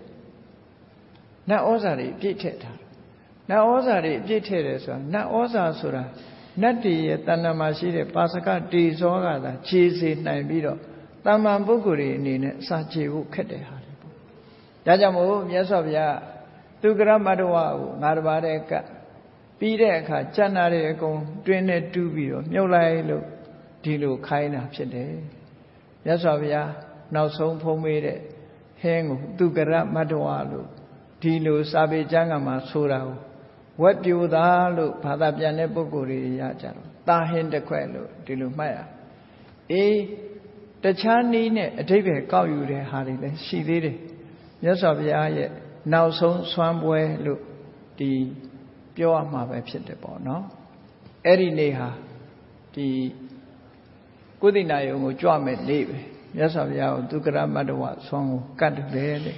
Na Osari, Jitetta. Na Osari, Jitella, Na Osa Sura. Nati, Tanamashide, Pasaka, Dizoga, Cheesy, Nabido. Taman Buguri, Nina, Sachi, Kete. Jajamu, yes of ya. Tugra Madua, Marbareka. ပြီးတဲ့အခါကျန်တာတွေအကုန်တွင်းနဲ့တူးပြီးတော့မြုပ်လိုက်လို့ဒီလိုခိုင်းတာဖြစ်တယ်မြတ်စွာဘုရားနောက်ဆုံးဖုံးမေးတဲ့ဟင်းကိုသူကရမတ္တဝလို့ဒီလိုစာပေကျမ်းဂန်မှာဆိုတာကိုဝက်ပြိုသားလို့ဘာသာပြန်တဲ့ပုဂ္ဂိုလ်တွေရကြတော့တာဟင်းတစ်ခွက်လို့ဒီလိုမှတ်ရအေးတခြားနည်းနဲ့အဓိပ္ပာယ်ကောက်ယူတဲ့ဟာတွေလည်းရှိသေးတယ်မြတ်စွာဘုရားရဲ့နောက်ဆုံးဆွမ်းပွဲလို့ဒီပြောရမှာပဲဖြစ်တယ်ပေါ့နော်အဲ့ဒီနေ့ဟာဒီကုသိနာယုံကိုကြွမဲ့နေ့ပဲမြတ်စွာဘုရားကိုသူကရမတ္တဝဆွမ်းကိုကတ်တယ်တဲ့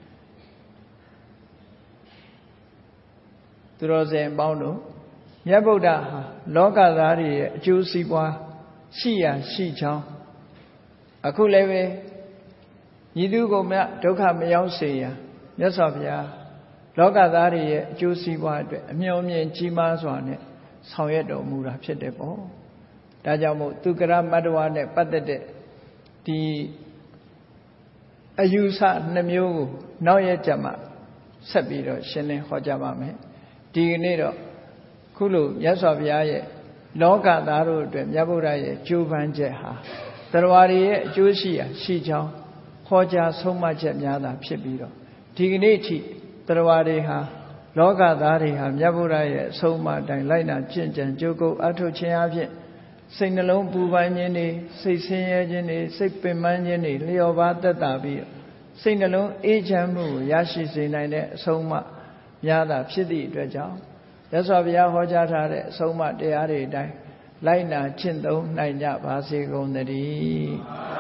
သူတော်စင်ပေါင်းတို့မြတ်ဗုဒ္ဓဟာလောကသားတွေရဲ့အကျိုးစီးပွားရှိရာရှိချောင်းအခုလည်းပဲညီသူကိုမြဒုက္ခမရောက်စေရန်မြတ်စွာဘုရားလောကသားတွေရဲ့အကျိုးစီးပွားအတွက်အမျှော်မြင်ကြီးမားစွာနဲ့ဆောင်ရွက်တော်မူတာဖြစ်တယ်ပေါ့ဒါကြောင့်မို့သူကရမတ္တဝါနဲ့ပတ်သက်တဲ့ဒီအယူဆနှမျိုးကိုနောက်ရက်ကြမှာဆက်ပြီးတော့ရှင်းလင်းဟောကြားပါမယ်ဒီကနေ့တော့ခုလိုမြတ်စွာဘုရားရဲ့လောကသားတို့အတွက်မြတ်ဗုဒ္ဓရဲ့ကြိုးပမ်းချက်ဟာတရားတွေရဲ့အကျိုးရှိရာရှိချောင်းဟောကြားဆုံးမချက်များတာဖြစ်ပြီးတော့ဒီကနေ့ထိတရားတွေဟာလောကသားတွေဟာမြတ်ဗုဒ္ဓရဲ့အဆုံးအမတိုင်းလိုက်နာကျင့်ကြံကြိုးကုပ်အထောက်ခြင်းအဖြစ်စိတ်နှလုံးပူပန်ခြင်းတွေစိတ်ဆင်းရဲခြင်းတွေစိတ်ပင်ပန်းခြင်းတွေလျော်ပါသက်သာပြီးစိတ်နှလုံးအေးချမ်းမှုကိုရရှိစေနိုင်တဲ့အဆုံးအမများတာဖြစ်သည့်အတွက်ကြောင့်မြတ်စွာဘုရားဟောကြားထားတဲ့အဆုံးအမတရားတွေအတိုင်းလိုက်နာကျင့်သုံးနိုင်ကြပါစေကုန်သတည်း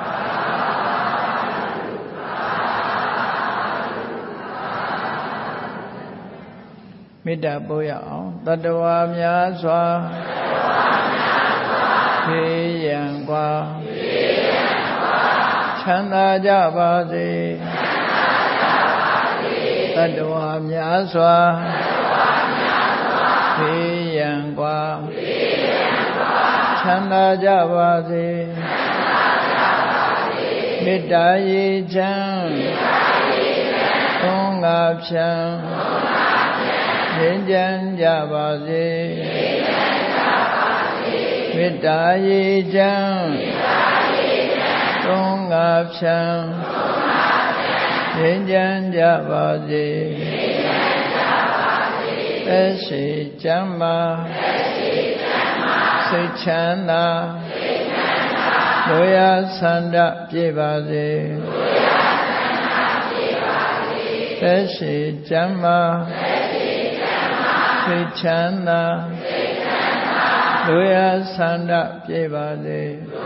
မေတ္တာပို့ရအောင်တတ္တဝါများစွာဖေးရန်กว่าချမ်းသာကြပါစေတတ္တဝါများစွာဖေးရန်กว่าချမ်းသာကြပါစေမေတ္တာရေချမ်းသုံးငါဖြံငြိမ်းချမ်းကြပါစေမေတ္တာရေချမ်းသုံးငါဖြံငြိမ်းချမ်းကြပါစေသက်ရှိချမ်းသာစိတ်ချမ်းသာလိုရာဆန္ဒပြည့်ပါစေသက်ရှိချမ်းသာစိတ်ချမ်းသာလိုရာဆန္ဒပြည့်ပါစေ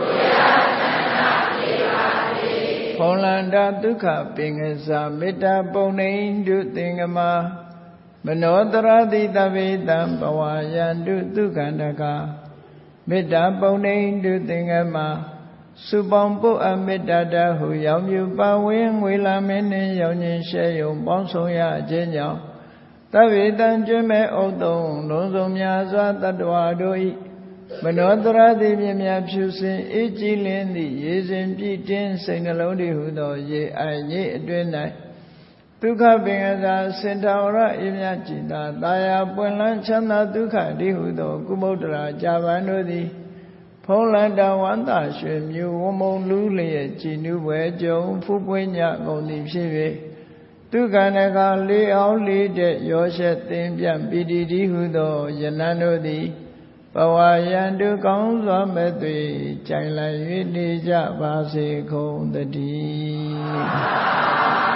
ဖုံလန္တာဒုက္ခပင်ကစားမေတ္တာပုံနေတုသင်္ကမမနောတရတိတဗေတံဘဝယန္တုဒုက္ခန္တကမေတ္တာပုံနေတုသင်္ကမစုပေါင်းပုအမေတ္တာတဟုရောင်မြူပါဝင်းငွေလာမင်းနှင့်ရောင်ခြင်းရှဲယုံပေါင်းဆောင်ရခြင်းကြောင့်တဗေတံကျွမ်းမဲ့ဥတုံလုံးစုံများစွာတတ္တဝါတို့၏မနောတရတိမြမြဖြူစင်အေးကြည်လင်းသည့်ရေစဉ်ပြည့်တင်းစိတ်နှလုံးတည်ဟုသောရေအိုင်ညစ်အတွင်း၌ဒုက္ခပင်ကစားစင်ထာဝရအေးမြကြည်သာတာယာပွင့်လန်းချမ်းသာဒုက္ခတည်ဟုသောကုမုဒ္ဒရာကြာပန်တို့သည်ဖုံးလန္တဝန္တာရွှေမြူဝမုံလူလျက်ကြည်နူးပွဲကြုံဖူးပွင့်ညကုန်သည်ဖြစ်၍ဒုက္ခနကလေးအောင်လေးတဲ့ရောရှက်သင်ပြပီတိတိဟုသောယနံတို့သည်ဘဝယန္တုကောင်းစွာမဲ့သွေကြိုင်လိုက်၍နေကြပါစေကုန်သတည်း